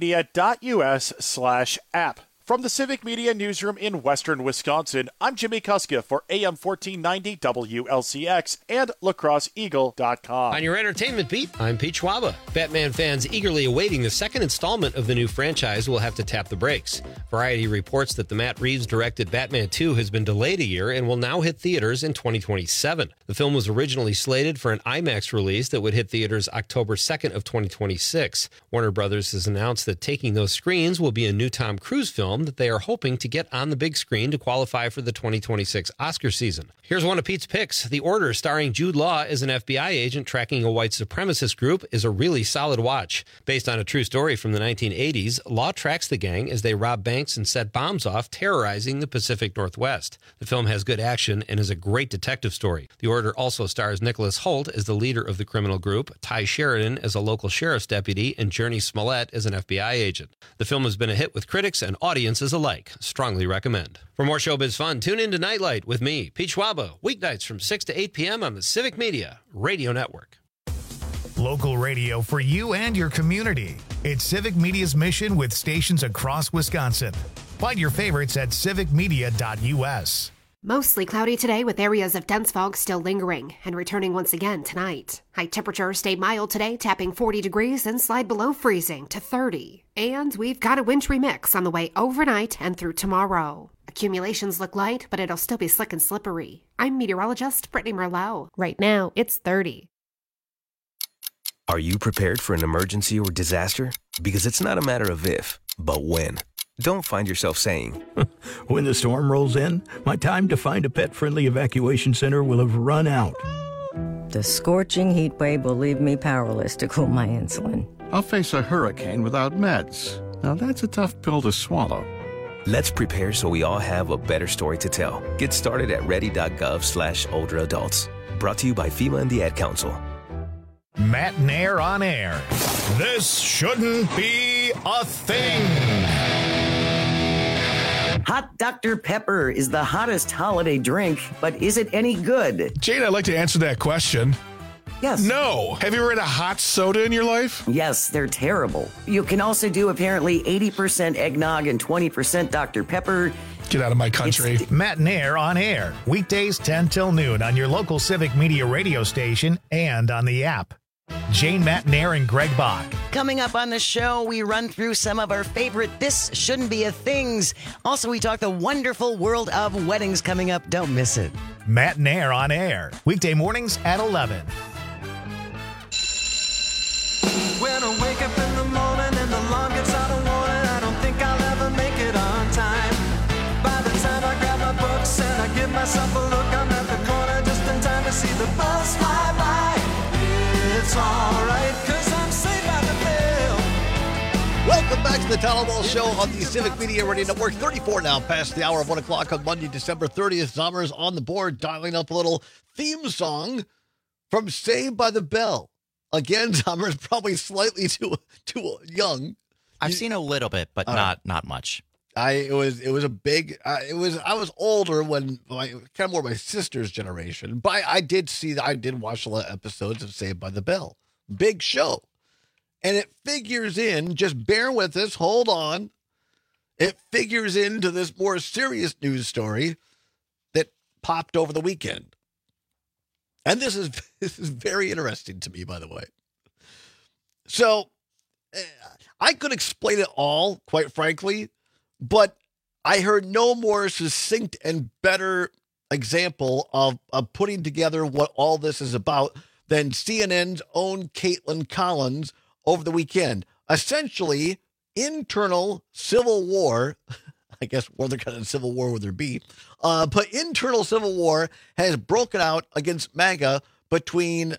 Speaker 4: civicmedia.us/app. From the Civic Media Newsroom in Western Wisconsin, I'm Jimmy Kuska for AM 1490 WLCX and lacrosseeagle.com.
Speaker 8: On your entertainment beat, I'm Pete Schwaba. Batman fans eagerly awaiting the second installment of the new franchise will have to tap the brakes. Variety reports that the Matt Reeves-directed Batman 2 has been delayed a year and will now hit theaters in 2027. The film was originally slated for an IMAX release that would hit theaters October 2nd of 2026. Warner Brothers has announced that taking those screens will be a new Tom Cruise film that they are hoping to get on the big screen to qualify for the 2026 Oscar season. Here's one of Pete's picks. The Order, starring Jude Law as an FBI agent tracking a white supremacist group, is a really solid watch. Based on a true story from the 1980s, Law tracks the gang as they rob banks and set bombs off, terrorizing the Pacific Northwest. The film has good action and is a great detective story. The Order also stars Nicholas Hoult as the leader of the criminal group, Ty Sheridan as a local sheriff's deputy, and Journey Smollett as an FBI agent. The film has been a hit with critics and audiences alike. Strongly recommend. For more showbiz fun, tune in to Nightlight with me, Pete Schwaba, weeknights from 6 to 8 p.m. on the Civic Media Radio Network.
Speaker 1: Local radio for you and your community. It's Civic Media's mission with stations across Wisconsin. Find your favorites at civicmedia.us.
Speaker 5: Mostly cloudy today with areas of dense fog still lingering and returning once again tonight. High temperatures stay mild today, tapping 40 degrees and slide below freezing to 30. And we've got a wintry mix on the way overnight and through tomorrow. Accumulations look light, but it'll still be slick and slippery. I'm meteorologist Brittany Merlot. Right now, it's 30.
Speaker 9: Are you prepared for an emergency or disaster? Because it's not a matter of if, but when. Don't find yourself saying,
Speaker 25: when the storm rolls in, my time to find a pet-friendly evacuation center will have run out.
Speaker 26: The scorching heat wave will leave me powerless to cool my insulin.
Speaker 27: I'll face a hurricane without meds. Now that's a tough pill to swallow.
Speaker 9: Let's prepare so we all have a better story to tell. Get started at ready.gov/older adults. Brought to you by FEMA and the Ad Council.
Speaker 1: Matt Nair on air. This shouldn't be a thing.
Speaker 3: Hot Dr. Pepper is the hottest holiday drink, but is it any good?
Speaker 28: Jane, I'd like to answer that question.
Speaker 3: Yes.
Speaker 28: No. Have you ever had a hot soda in your life?
Speaker 3: Yes, they're terrible. You can also do apparently 80% eggnog and 20% Dr. Pepper.
Speaker 28: Get out of my country.
Speaker 1: Matt Nair on air. Weekdays 10 till noon on your local Civic Media radio station and on the app. Jane, Matt Nair, and Greg Bach.
Speaker 3: Coming up on the show, we run through some of our favorite This Shouldn't Be a Things. Also, we talk the wonderful world of weddings coming up. Don't miss it.
Speaker 1: Matt Nair on air. Weekday mornings at 11.
Speaker 24: When I wake up in the morning and the alarm gets out of warning, I don't think I'll ever make it on time. By the time I grab my books and I give myself a look, I'm at the corner just in time to see the bus fly by. It's alright, 'cause I'm saved by the bell.
Speaker 17: Welcome back to the Town Hall Show on the Civic Media Radio Network. 34 now past the hour of 1 o'clock on Monday, December 30th. Zommers on the board, dialing up a little theme song from Saved by the Bell. Again, Zommers probably slightly too young.
Speaker 18: I've seen a little bit, but not much.
Speaker 17: It was a big. I was older when kind of more my sister's generation, but I did watch a lot of episodes of Saved by the Bell. Big show. And it figures in, just bear with us, hold on. It figures into this more serious news story that popped over the weekend. And this is very interesting to me, by the way. So, I could explain it all, quite frankly, but I heard no more succinct and better example of putting together what all this is about than CNN's own Caitlin Collins over the weekend. Essentially, internal civil war, I guess what other kind of civil war would there be? But internal civil war has broken out against MAGA between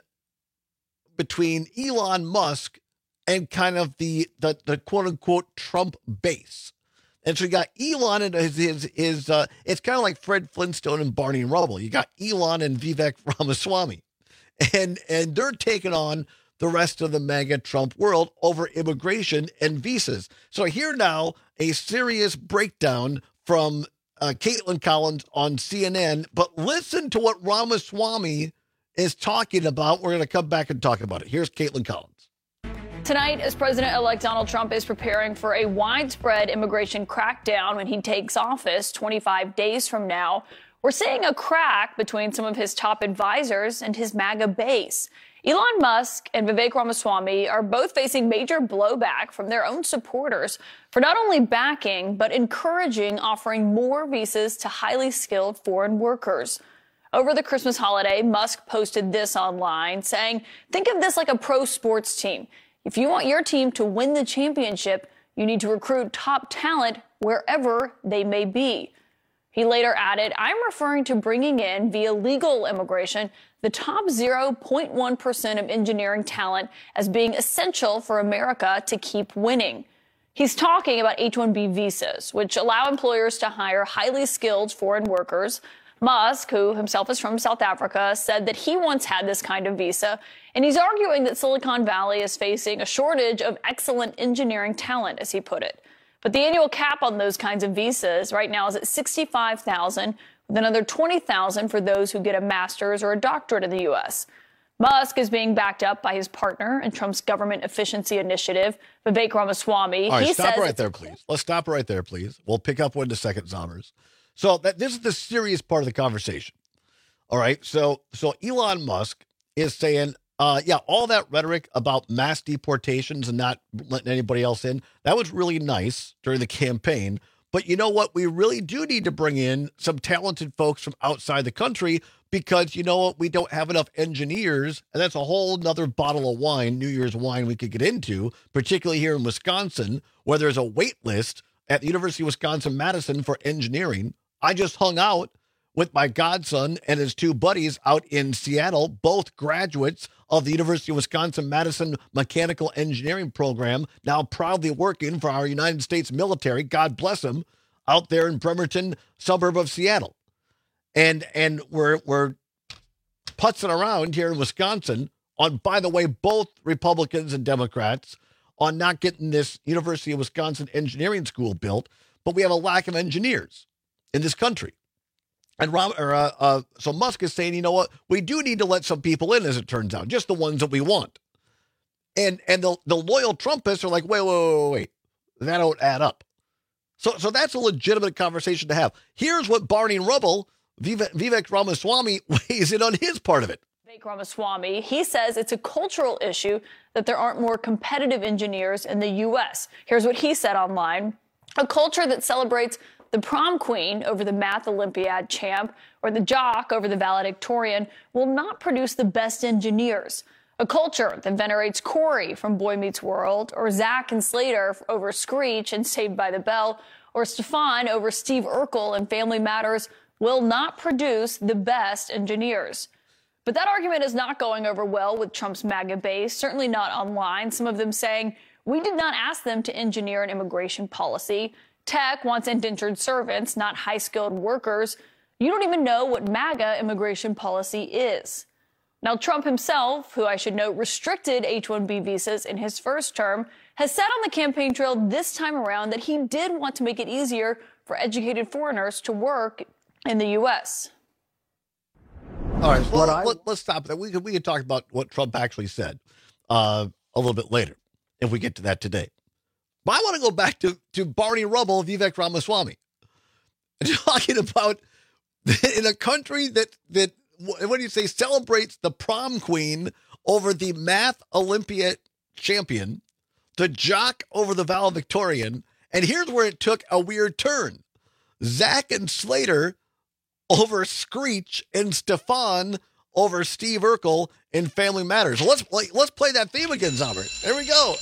Speaker 17: Elon Musk and kind of the quote-unquote Trump base. And so you got Elon and his it's kind of like Fred Flintstone and Barney Rubble. You got Elon and Vivek Ramaswamy. And they're taking on the rest of the MAGA Trump world over immigration and visas. So here now, a serious breakdown from Caitlin Collins on CNN. But listen to what Ramaswamy is talking about. We're going to come back and talk about it. Here's Caitlin Collins.
Speaker 7: Tonight, as President-elect Donald Trump is preparing for a widespread immigration crackdown when he takes office 25 days from now, we're seeing a crack between some of his top advisors and his MAGA base. Elon Musk and Vivek Ramaswamy are both facing major blowback from their own supporters for not only backing, but encouraging offering more visas to highly skilled foreign workers. Over the Christmas holiday, Musk posted this online saying, think of this like a pro sports team. If you want your team to win the championship, you need to recruit top talent wherever they may be. He later added, I'm referring to bringing in, via legal immigration, the top 0.1% of engineering talent as being essential for America to keep winning. He's talking about H-1B visas, which allow employers to hire highly skilled foreign workers. Musk, who himself is from South Africa, said that he once had this kind of visa, and he's arguing that Silicon Valley is facing a shortage of excellent engineering talent, as he put it. But the annual cap on those kinds of visas right now is at $65,000, with another $20,000 for those who get a master's or a doctorate in the U.S. Musk is being backed up by his partner in Trump's government efficiency initiative, Vivek Ramaswamy.
Speaker 17: All right, stop right there, please. Let's stop right there, please. We'll pick up one in a second, Zommers. So this is the serious part of the conversation. All right, so Elon Musk is saying, all that rhetoric about mass deportations and not letting anybody else in, that was really nice during the campaign. But you know what? We really do need to bring in some talented folks from outside the country because, you know what? We don't have enough engineers. And that's a whole nother bottle of wine, New Year's wine we could get into, particularly here in Wisconsin, where there's a wait list at the University of Wisconsin-Madison for engineering. I just hung out with my godson and his two buddies out in Seattle, both graduates of the University of Wisconsin-Madison Mechanical Engineering Program, now proudly working for our United States military, God bless them, out there in Bremerton, suburb of Seattle. And we're putzing around here in Wisconsin on, by the way, both Republicans and Democrats on not getting this University of Wisconsin Engineering School built, but we have a lack of engineers in this country. And so Musk is saying, you know what, we do need to let some people in, as it turns out, just the ones that we want. And the loyal Trumpists are like, wait, that don't add up. So that's a legitimate conversation to have. Here's what Barney Rubble, Vivek Ramaswamy, weighs in on his part of it.
Speaker 7: Vivek Ramaswamy, he says it's a cultural issue that there aren't more competitive engineers in the U.S. Here's what he said online. A culture that celebrates the prom queen over the math Olympiad champ or the jock over the valedictorian will not produce the best engineers. A culture that venerates Corey from Boy Meets World or Zach and Slater over Screech and Saved by the Bell or Stefan over Steve Urkel and Family Matters will not produce the best engineers. But that argument is not going over well with Trump's MAGA base, certainly not online. Some of them saying, We did not ask them to engineer an immigration policy. Tech wants indentured servants, not high-skilled workers. You don't even know what MAGA immigration policy is. Now, Trump himself, who I should note restricted H-1B visas in his first term, has said on the campaign trail this time around that he did want to make it easier for educated foreigners to work in the U.S.
Speaker 17: All right, well, let's stop that. We can talk about what Trump actually said a little bit later, if we get to that today. But I want to go back to Barney Rubble, Vivek Ramaswamy, talking about in a country that what do you say, celebrates the prom queen over the math Olympia champion, the jock over the valedictorian, and here's where it took a weird turn. Zach and Slater over Screech and Stefan over Steve Urkel in Family Matters. So let's play that theme again, Zombert. There we go.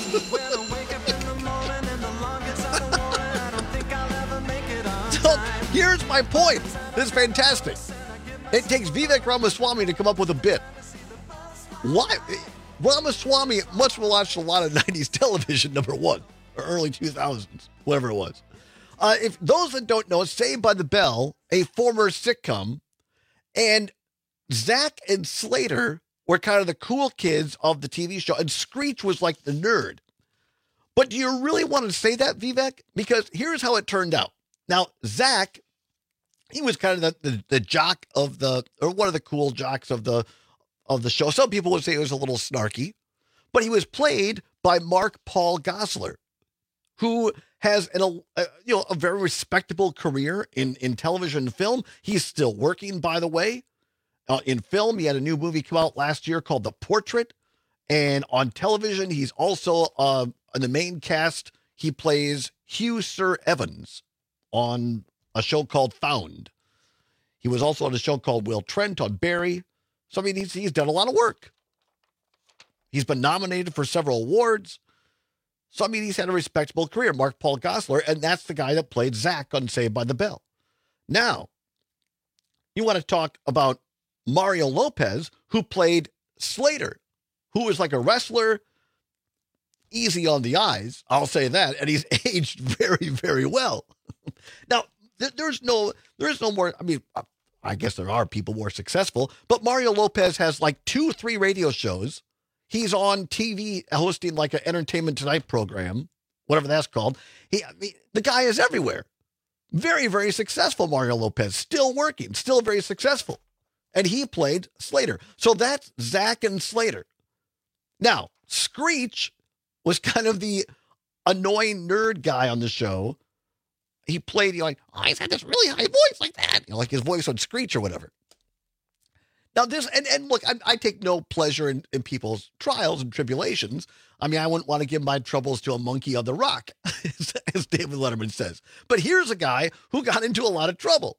Speaker 17: So here's my point. This is fantastic. It takes Vivek Ramaswamy to come up with a bit. Why? Ramaswamy must have watched a lot of 90s television, number one, or early 2000s, whatever it was. If those that don't know, Saved by the Bell, a former sitcom, and Zach and Slater were kind of the cool kids of the TV show, and Screech was like the nerd. But do you really want to say that, Vivek? Because here's how it turned out. Now, Zach, he was kind of the jock of or one of the cool jocks of the show. Some people would say he was a little snarky, but he was played by Mark Paul Gosselaar, who has a very respectable career in television and film. He's still working, by the way. In film, he had a new movie come out last year called The Portrait. And on television, he's also in the main cast. He plays Hugh Sir Evans on a show called Found. He was also on a show called Will Trent on Barry. So, I mean, he's done a lot of work. He's been nominated for several awards. So, I mean, he's had a respectable career, Mark Paul Gosselaar, and that's the guy that played Zach on Saved by the Bell. Now, you want to talk about Mario Lopez, who played Slater, who was like a wrestler, easy on the eyes, I'll say that, and he's aged very, very well. Now, there's no more, I mean, I guess there are people more successful, but Mario Lopez has like 2-3 radio shows. He's on TV hosting like an Entertainment Tonight program, whatever that's called. The guy is everywhere. Very, very successful, Mario Lopez. Still working, still very successful. And he played Slater. So that's Zach and Slater. Now, Screech was kind of the annoying nerd guy on the show. He played, he's had this really high voice like that. Like his voice on Screech or whatever. Now this, and look, I take no pleasure in people's trials and tribulations. I mean, I wouldn't want to give my troubles to a monkey on the rock, as David Letterman says. But here's a guy who got into a lot of trouble.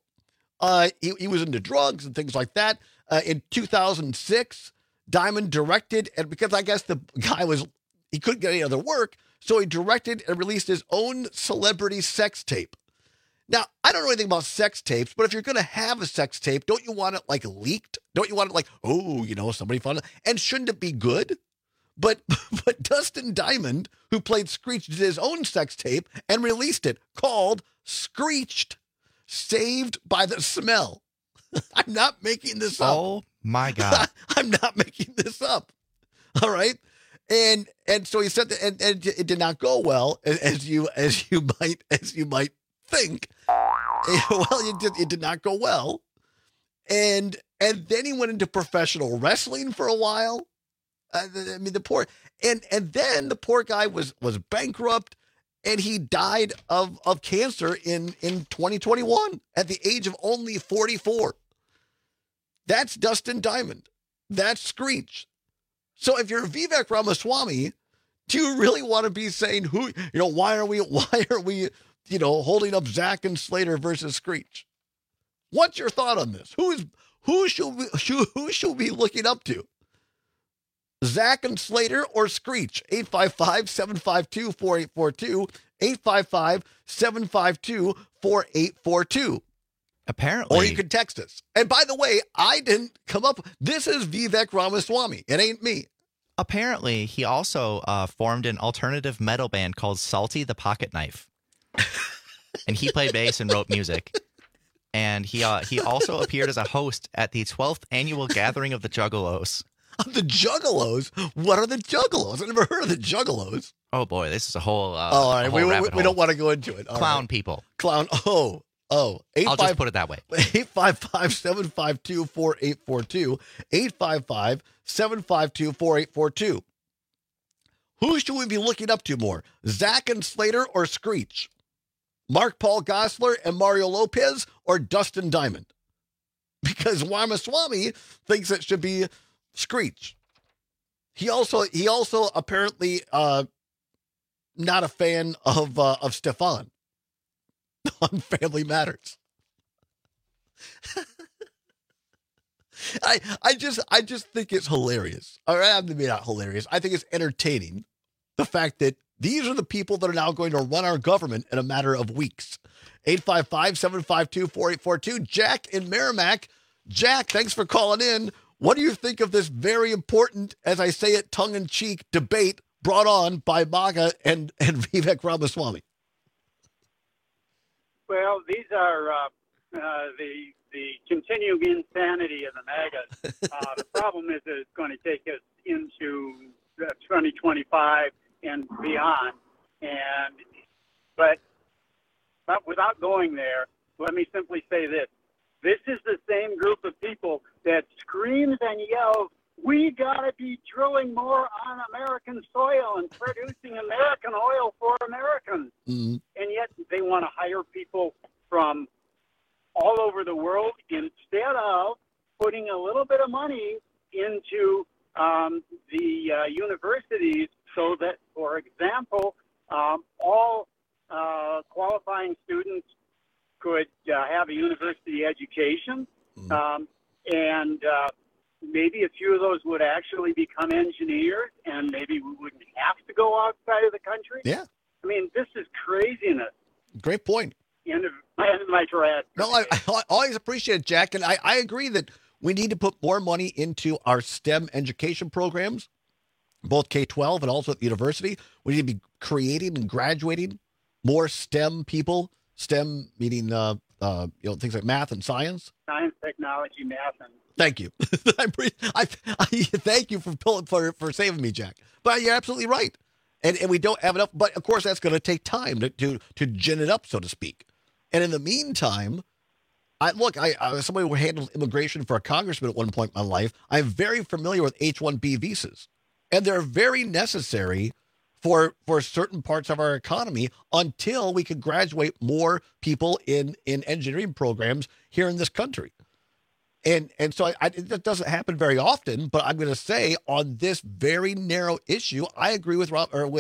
Speaker 17: He was into drugs and things like that. In 2006, Diamond directed, and because I guess the guy he couldn't get any other work, so he directed and released his own celebrity sex tape. Now, I don't know anything about sex tapes, but if you're going to have a sex tape, don't you want it like leaked? Don't you want it like, somebody found it? And shouldn't it be good? But Dustin Diamond, who played Screech, did his own sex tape and released it called Screeched, Saved by the Smell. I'm not making this up.
Speaker 18: Oh my God.
Speaker 17: I'm not making this up. All right. And so he said that, and it did not go well, as you might think. Well, it did not go well. And then he went into professional wrestling for a while. I mean, then the poor guy was bankrupt, and he died of cancer in 2021 at the age of only 44. That's Dustin Diamond. That's Screech. So if you're Vivek Ramaswamy, do you really want to be saying why are we holding up Zach and Slater versus Screech? What's your thought on this? Who should we be looking up to? Zach and Slater or Screech? 855-752-4842. 855-752-4842.
Speaker 18: Apparently.
Speaker 17: Or you could text us. And by the way, I didn't come up. This is Vivek Ramaswamy. It ain't me.
Speaker 18: Apparently, he also formed an alternative metal band called Salty the Pocket Knife. And he played bass and wrote music. And he also appeared as a host at the 12th annual gathering of the Juggalos.
Speaker 17: The Juggalos? What are the Juggalos? I've never heard of the Juggalos.
Speaker 18: Oh, boy, this is a whole
Speaker 17: all right, we don't want to go into it.
Speaker 18: Clown people.
Speaker 17: Clown. Oh.
Speaker 18: I'll just put it that way.
Speaker 17: 855-752-4842. 855-752-4842. Who should we be looking up to more, Zach and Slater or Screech? Mark Paul Gosselaar and Mario Lopez or Dustin Diamond? Because Ramaswamy thinks it should be Screech. He also apparently not a fan of Stefan on Family Matters. I just think it's hilarious. All right, maybe not hilarious. I think it's entertaining. The fact that these are the people that are now going to run our government in a matter of weeks. 855-752-4842. Jack in Merrimack. Jack, thanks for calling in. What do you think of this very important, as I say it, tongue-in-cheek debate brought on by MAGA and Vivek Ramaswamy?
Speaker 10: Well, these are the continuing insanity of the MAGAs. The problem is that it's going to take us into 2025 and beyond. But without going there, let me simply say this. This is the same group of people that screams and yells, we got to be drilling more on American soil and producing American oil for Americans. Mm-hmm. And yet they want to hire people from all over the world instead of putting a little bit of money into the universities so that, for example, all qualifying students could have a university education, and maybe a few of those would actually become engineers, and maybe we wouldn't have to go outside of the country.
Speaker 17: Yeah.
Speaker 10: I mean, this is craziness.
Speaker 17: Great point.
Speaker 10: End of my tirade.
Speaker 17: No, I always appreciate it, Jack, and I agree that we need to put more money into our STEM education programs, both K-12 and also at the university. We need to be creating and graduating more STEM people. STEM meaning things like math and science.
Speaker 10: Science, technology, math, and
Speaker 17: thank you. I thank you for saving me, Jack. But you're absolutely right, and we don't have enough. But of course, that's going to take time to gin it up, so to speak. And in the meantime, I was somebody who handled immigration for a congressman at one point in my life. I'm very familiar with H-1B visas, and they're very necessary for certain parts of our economy until we can graduate more people in engineering programs here in this country. And so that doesn't happen very often, but I'm going to say on this very narrow issue, I agree with Elon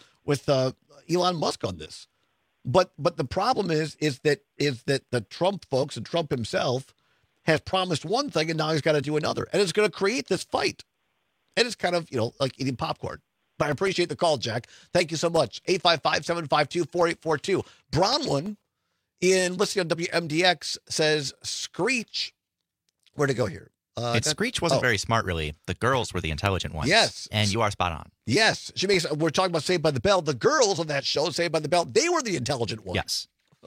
Speaker 17: Musk on this. But the problem is that the Trump folks and Trump himself has promised one thing and now he's got to do another. And it's going to create this fight. And it's kind of, like eating popcorn. But I appreciate the call, Jack. Thank you so much. 855-752-4842. Bronwyn listening on WMDX says Screech. Where'd it go here?
Speaker 18: Screech wasn't very smart, really. The girls were the intelligent ones.
Speaker 17: Yes.
Speaker 18: And you are spot on.
Speaker 17: Yes. We're talking about Saved by the Bell. The girls on that show, Saved by the Bell, they were the intelligent ones.
Speaker 18: Yes.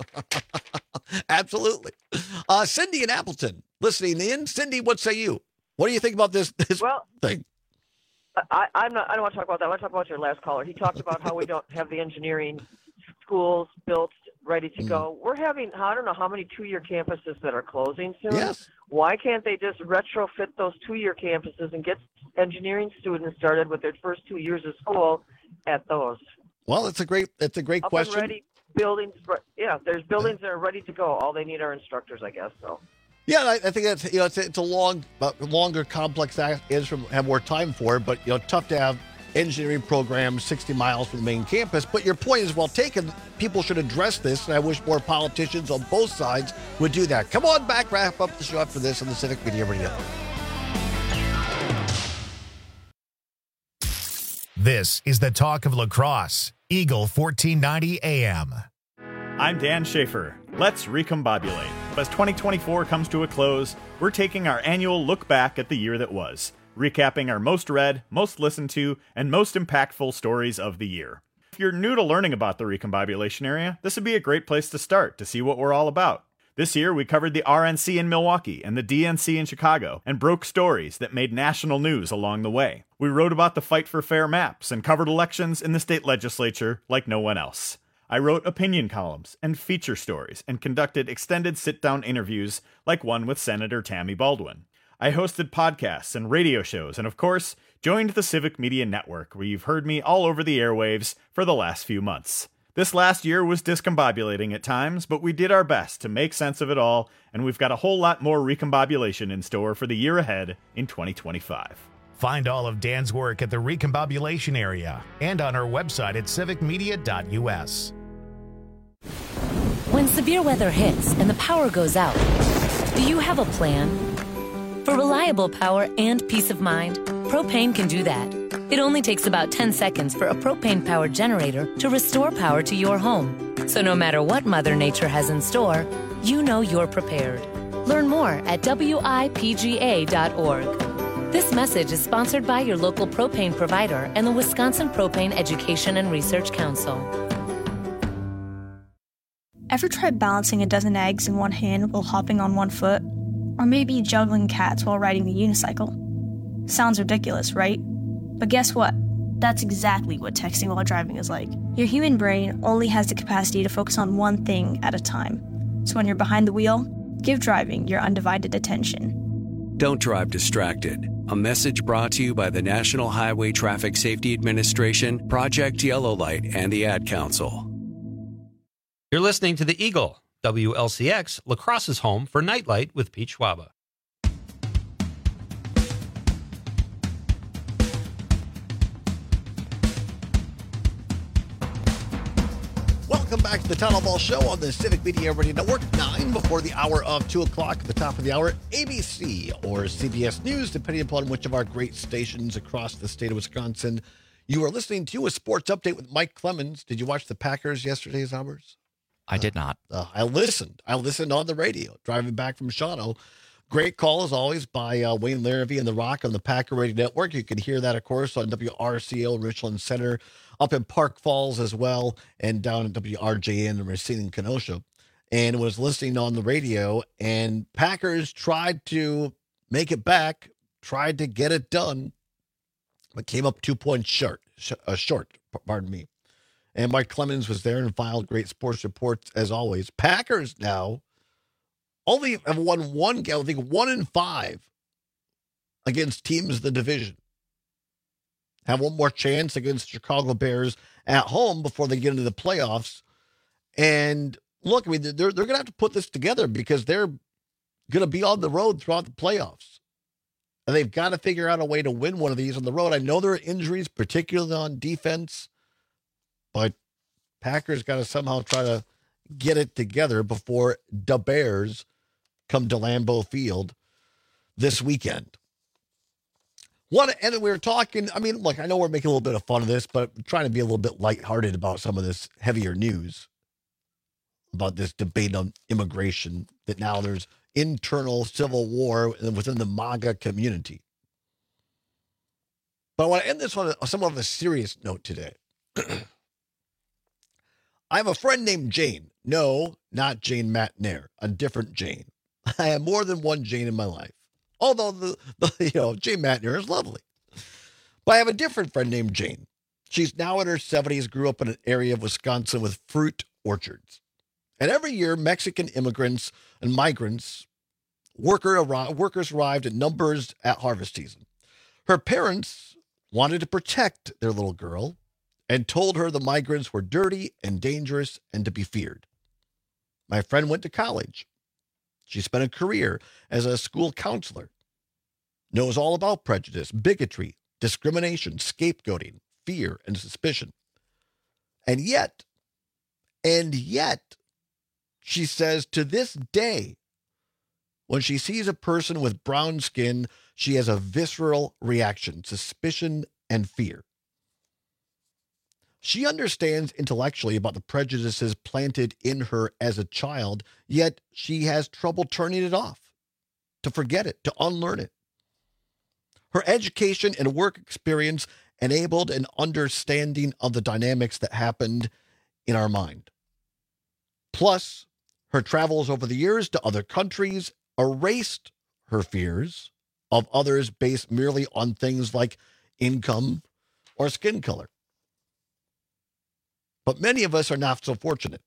Speaker 17: Absolutely. Cindy in Appleton, listening in. Cindy, what say you? What do you think about this thing?
Speaker 2: I don't want to talk about that. I want to talk about your last caller. He talked about how we don't have the engineering schools built, ready to go. We're having, I don't know how many 2-year campuses that are closing soon.
Speaker 17: Yes.
Speaker 2: Why can't they just retrofit those 2-year campuses and get engineering students started with their first 2 years of school at those?
Speaker 17: Well, it's a great question.
Speaker 2: And ready buildings. Yeah, there's buildings that are ready to go. All they need are instructors, I guess. So.
Speaker 17: Yeah, I think that's it's a longer, complex answer, have more time for it, but tough to have engineering programs 60 miles from the main campus. But your point is well taken. People should address this, and I wish more politicians on both sides would do that. Come on back, wrap up the show after this on the Civic Media Radio.
Speaker 1: This is the Talk of La Crosse, Eagle 1490 AM.
Speaker 11: I'm Dan Schaefer. Let's recombobulate. As 2024 comes to a close, we're taking our annual look back at the year that was. recapping our most read, most listened to, and most impactful stories of the year. If you're new to learning about the recombobulation area, this would be a great place to start to see what we're all about. This year, we covered the RNC in Milwaukee and the DNC in Chicago and broke stories that made national news along the way. We wrote about the fight for fair maps and covered elections in the state legislature like no one else. I wrote opinion columns and feature stories and conducted extended sit-down interviews like one with Senator Tammy Baldwin. I hosted podcasts and radio shows and, of course, joined the Civic Media Network, where you've heard me all over the airwaves for the last few months. This last year was discombobulating at times, but we did our best to make sense of it all, and we've got a whole lot more recombobulation in store for the year ahead in 2025.
Speaker 1: Find all of Dan's work at the recombobulation area and on our website at civicmedia.us.
Speaker 12: When severe weather hits and the power goes out, do you have a plan? For reliable power and peace of mind, Propane can do that. It only takes about 10 seconds for a propane-powered generator to restore power to your home. So no matter what Mother Nature has in store, you know you're prepared. Learn more at WIPGA.org. This message is sponsored by your local propane provider and the Wisconsin Propane Education and Research Council.
Speaker 13: Ever tried balancing a dozen eggs in one hand while hopping on one foot? Or maybe juggling cats while riding the unicycle? Sounds ridiculous, right? But guess what? That's exactly what texting while driving is like. Your human brain only has the capacity to focus on one thing at a time. So when you're behind the wheel, give driving your undivided attention.
Speaker 14: Don't drive distracted. A message brought to you by the National Highway Traffic Safety Administration, Project Yellow Light, and the Ad Council.
Speaker 8: You're listening to The Eagle, WLCX, La Crosse's home for Nightlight with Pete Schwaba.
Speaker 17: Welcome back to the Town Hall Ball Show on the Civic Media Radio Network. 9 before the hour of 2 o'clock. At the top of the hour, ABC or CBS News, depending upon which of our great stations across the state of Wisconsin you are listening to. A sports update with Mike Clemens. Did you watch the Packers yesterday's hours?
Speaker 18: I did not.
Speaker 17: I listened on the radio, driving back from Shawano. Great call, as always, by Wayne Larrabee and The Rock on the Packer Radio Network. You can hear that, of course, on WRCO Richland Center, up in Park Falls as well, and down at WRJN in Racine and Kenosha. And was listening on the radio, and Packers tried to make it back, tried to get it done, but came up 2 points short. And Mike Clemens was there and filed great sports reports as always. Packers now only have won one game, I think 1-5 against teams in the division. Have one more chance against Chicago Bears at home before they get into the playoffs. And look, I mean, they're going to have to put this together because they're going to be on the road throughout the playoffs. And they've got to figure out a way to win one of these on the road. I know there are injuries, particularly on defense, but Packers got to somehow try to get it together before the Bears come to Lambeau Field this weekend. And we were talking, I mean, look, I know we're making a little bit of fun of this, but I'm trying to be a little bit lighthearted about some of this heavier news about this debate on immigration, that now there's internal civil war within the MAGA community. But I want to end this on somewhat of a serious note today. I have a friend named Jane. No, not Jane Matnair, a different Jane. I have more than one Jane in my life. Although Jane Matnair is lovely. But I have a different friend named Jane. She's now in her 70s, grew up in an area of Wisconsin with fruit orchards. And every year, Mexican immigrants and migrants, workers arrived in numbers at harvest season. Her parents wanted to protect their little girl and told her the migrants were dirty and dangerous and to be feared. My friend went to college. She spent a career as a school counselor, knows all about prejudice, bigotry, discrimination, scapegoating, fear, and suspicion. And yet, she says to this day, when she sees a person with brown skin, she has a visceral reaction, suspicion, and fear. She understands intellectually about the prejudices planted in her as a child, yet she has trouble turning it off, to forget it, to unlearn it. Her education and work experience enabled an understanding of the dynamics that happened in our mind. Plus, her travels over the years to other countries erased her fears of others based merely on things like income or skin color. But many of us are not so fortunate.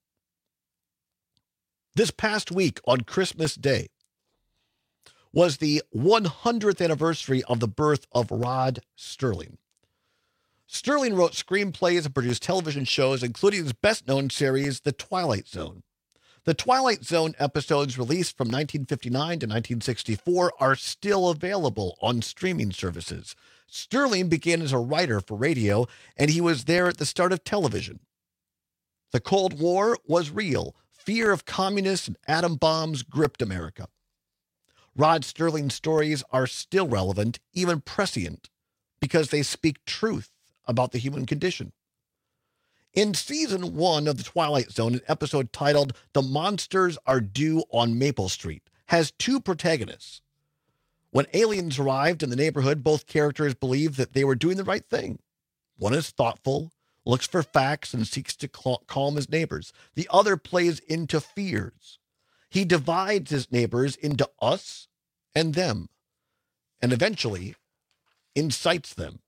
Speaker 17: This past week on Christmas Day was the 100th anniversary of the birth of Rod Serling. Serling wrote screenplays and produced television shows, including his best-known series, The Twilight Zone. The Twilight Zone episodes released from 1959 to 1964 are still available on streaming services. Serling began as a writer for radio, and he was there at the start of television. The Cold War was real. Fear of communists and atom bombs gripped America. Rod Serling's stories are still relevant, even prescient, because they speak truth about the human condition. In season 1 of The Twilight Zone, an episode titled The Monsters Are Due on Maple Street has two protagonists. When aliens arrived in the neighborhood, both characters believed that they were doing the right thing. One is thoughtful, looks for facts, and seeks to calm his neighbors. The other plays into fears. He divides his neighbors into us and them, and eventually incites them.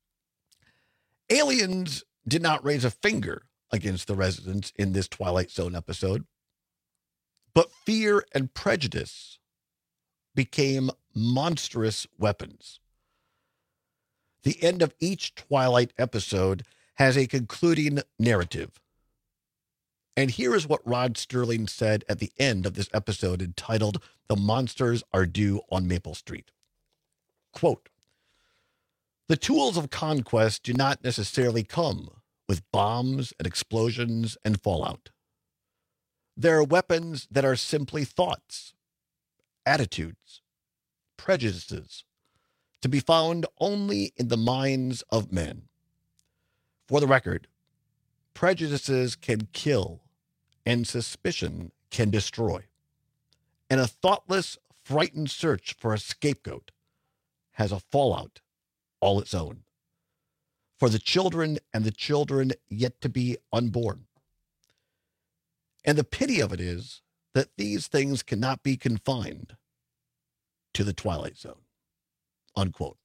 Speaker 17: Aliens did not raise a finger against the residents in this Twilight Zone episode, but fear and prejudice became monstrous weapons. The end of each Twilight episode has a concluding narrative. And here is what Rod Serling said at the end of this episode entitled, The Monsters Are Due on Maple Street. Quote, "The tools of conquest do not necessarily come with bombs and explosions and fallout. There are weapons that are simply thoughts, attitudes, prejudices, to be found only in the minds of men. For the record, prejudices can kill and suspicion can destroy. And a thoughtless, frightened search for a scapegoat has a fallout all its own. For the children and the children yet to be unborn. And the pity of it is that these things cannot be confined to the Twilight Zone." Unquote.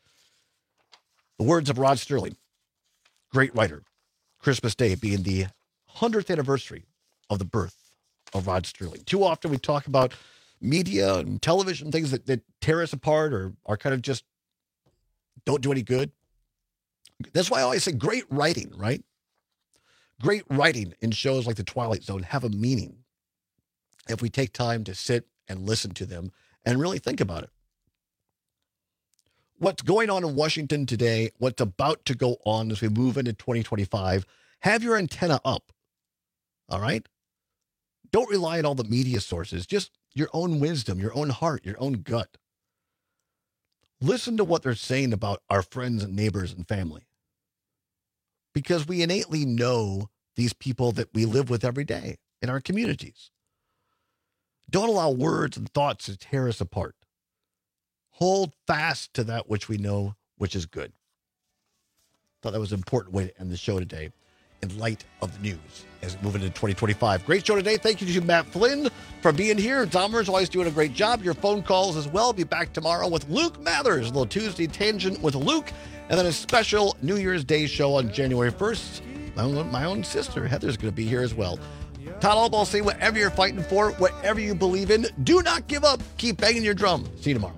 Speaker 17: The words of Rod Serling, great writer. Christmas Day being the 100th anniversary of the birth of Rod Serling. Too often we talk about media and television, things that tear us apart or are kind of just don't do any good. That's why I always say great writing, right? Great writing in shows like The Twilight Zone have a meaning if we take time to sit and listen to them and really think about it. What's going on in Washington today, what's about to go on as we move into 2025, have your antenna up, all right? Don't rely on all the media sources, just your own wisdom, your own heart, your own gut. Listen to what they're saying about our friends and neighbors and family. Because we innately know these people that we live with every day in our communities. Don't allow words and thoughts to tear us apart. Hold fast to that which we know, which is good. Thought that was an important way to end the show today in light of the news as we move into 2025. Great show today. Thank you to Matt Flynn for being here. Dahmer's always doing a great job. Your phone calls as well. Be back tomorrow with Luke Mathers, a little Tuesday Tangent with Luke, and then a special New Year's Day show on January 1st. My own sister, Heather's going to be here as well. Todd Albaugh saying, whatever you're fighting for, whatever you believe in, do not give up. Keep banging your drum. See you tomorrow.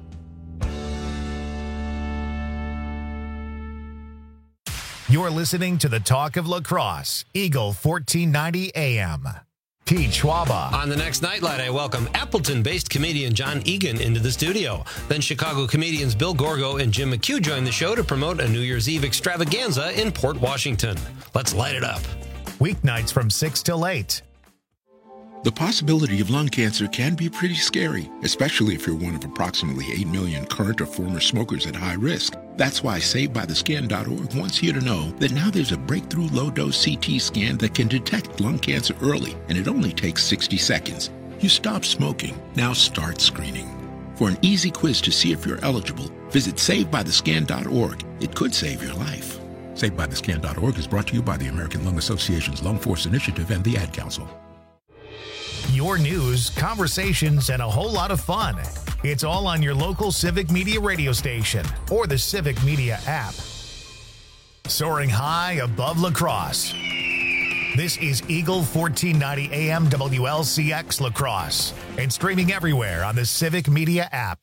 Speaker 1: You're listening to the Talk of Lacrosse, Eagle 1490 AM. Pete Schwaba.
Speaker 8: On the next Nightlight, I welcome Appleton-based comedian John Egan into the studio. Then Chicago comedians Bill Gorgo and Jim McHugh join the show to promote a New Year's Eve extravaganza in Port Washington. Let's light it up.
Speaker 1: Weeknights from 6 till 8.
Speaker 6: The possibility of lung cancer can be pretty scary, especially if you're one of approximately 8 million current or former smokers at high risk. That's why SaveByTheScan.org wants you to know that now there's a breakthrough low-dose CT scan that can detect lung cancer early, and it only takes 60 seconds. You stop smoking. Now start screening. For an easy quiz to see if you're eligible, Visit SaveByTheScan.org. It could save your life. SaveByTheScan.org is brought to you by the American Lung Association's Lung Force Initiative and the Ad Council.
Speaker 1: Your news, conversations, and a whole lot of fun. It's all on your local Civic Media radio station or the Civic Media app. Soaring high above La Crosse. This is Eagle 1490 AM WLCX La Crosse and streaming everywhere on the Civic Media app.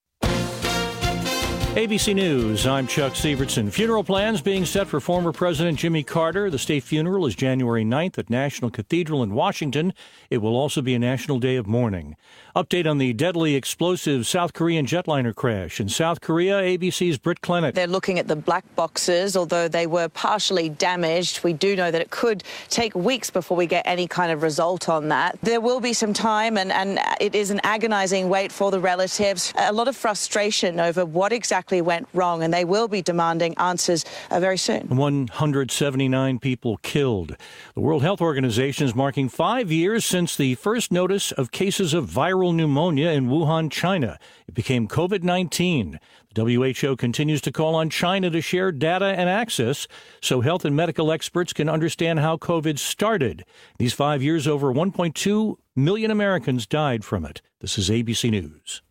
Speaker 4: ABC News, I'm Chuck Sievertson. Funeral plans being set for former President Jimmy Carter. The state funeral is January 9th at National Cathedral in Washington. It will also be a national day of mourning. Update on the deadly explosive South Korean jetliner crash. In South Korea, ABC's Britt Clennett.
Speaker 15: They're looking at the black boxes, although they were partially damaged. We do know that it could take weeks before we get any kind of result on that. There will be some time, and it is an agonizing wait for the relatives. A lot of frustration over what exactly went wrong, and they will be demanding answers very soon.
Speaker 4: 179 people killed. The World Health Organization is marking 5 years since the first notice of cases of viral pneumonia in Wuhan, China. It became COVID-19. The WHO continues to call on China to share data and access so health and medical experts can understand how COVID started. These 5 years, over 1.2 million Americans died from it. This is ABC News.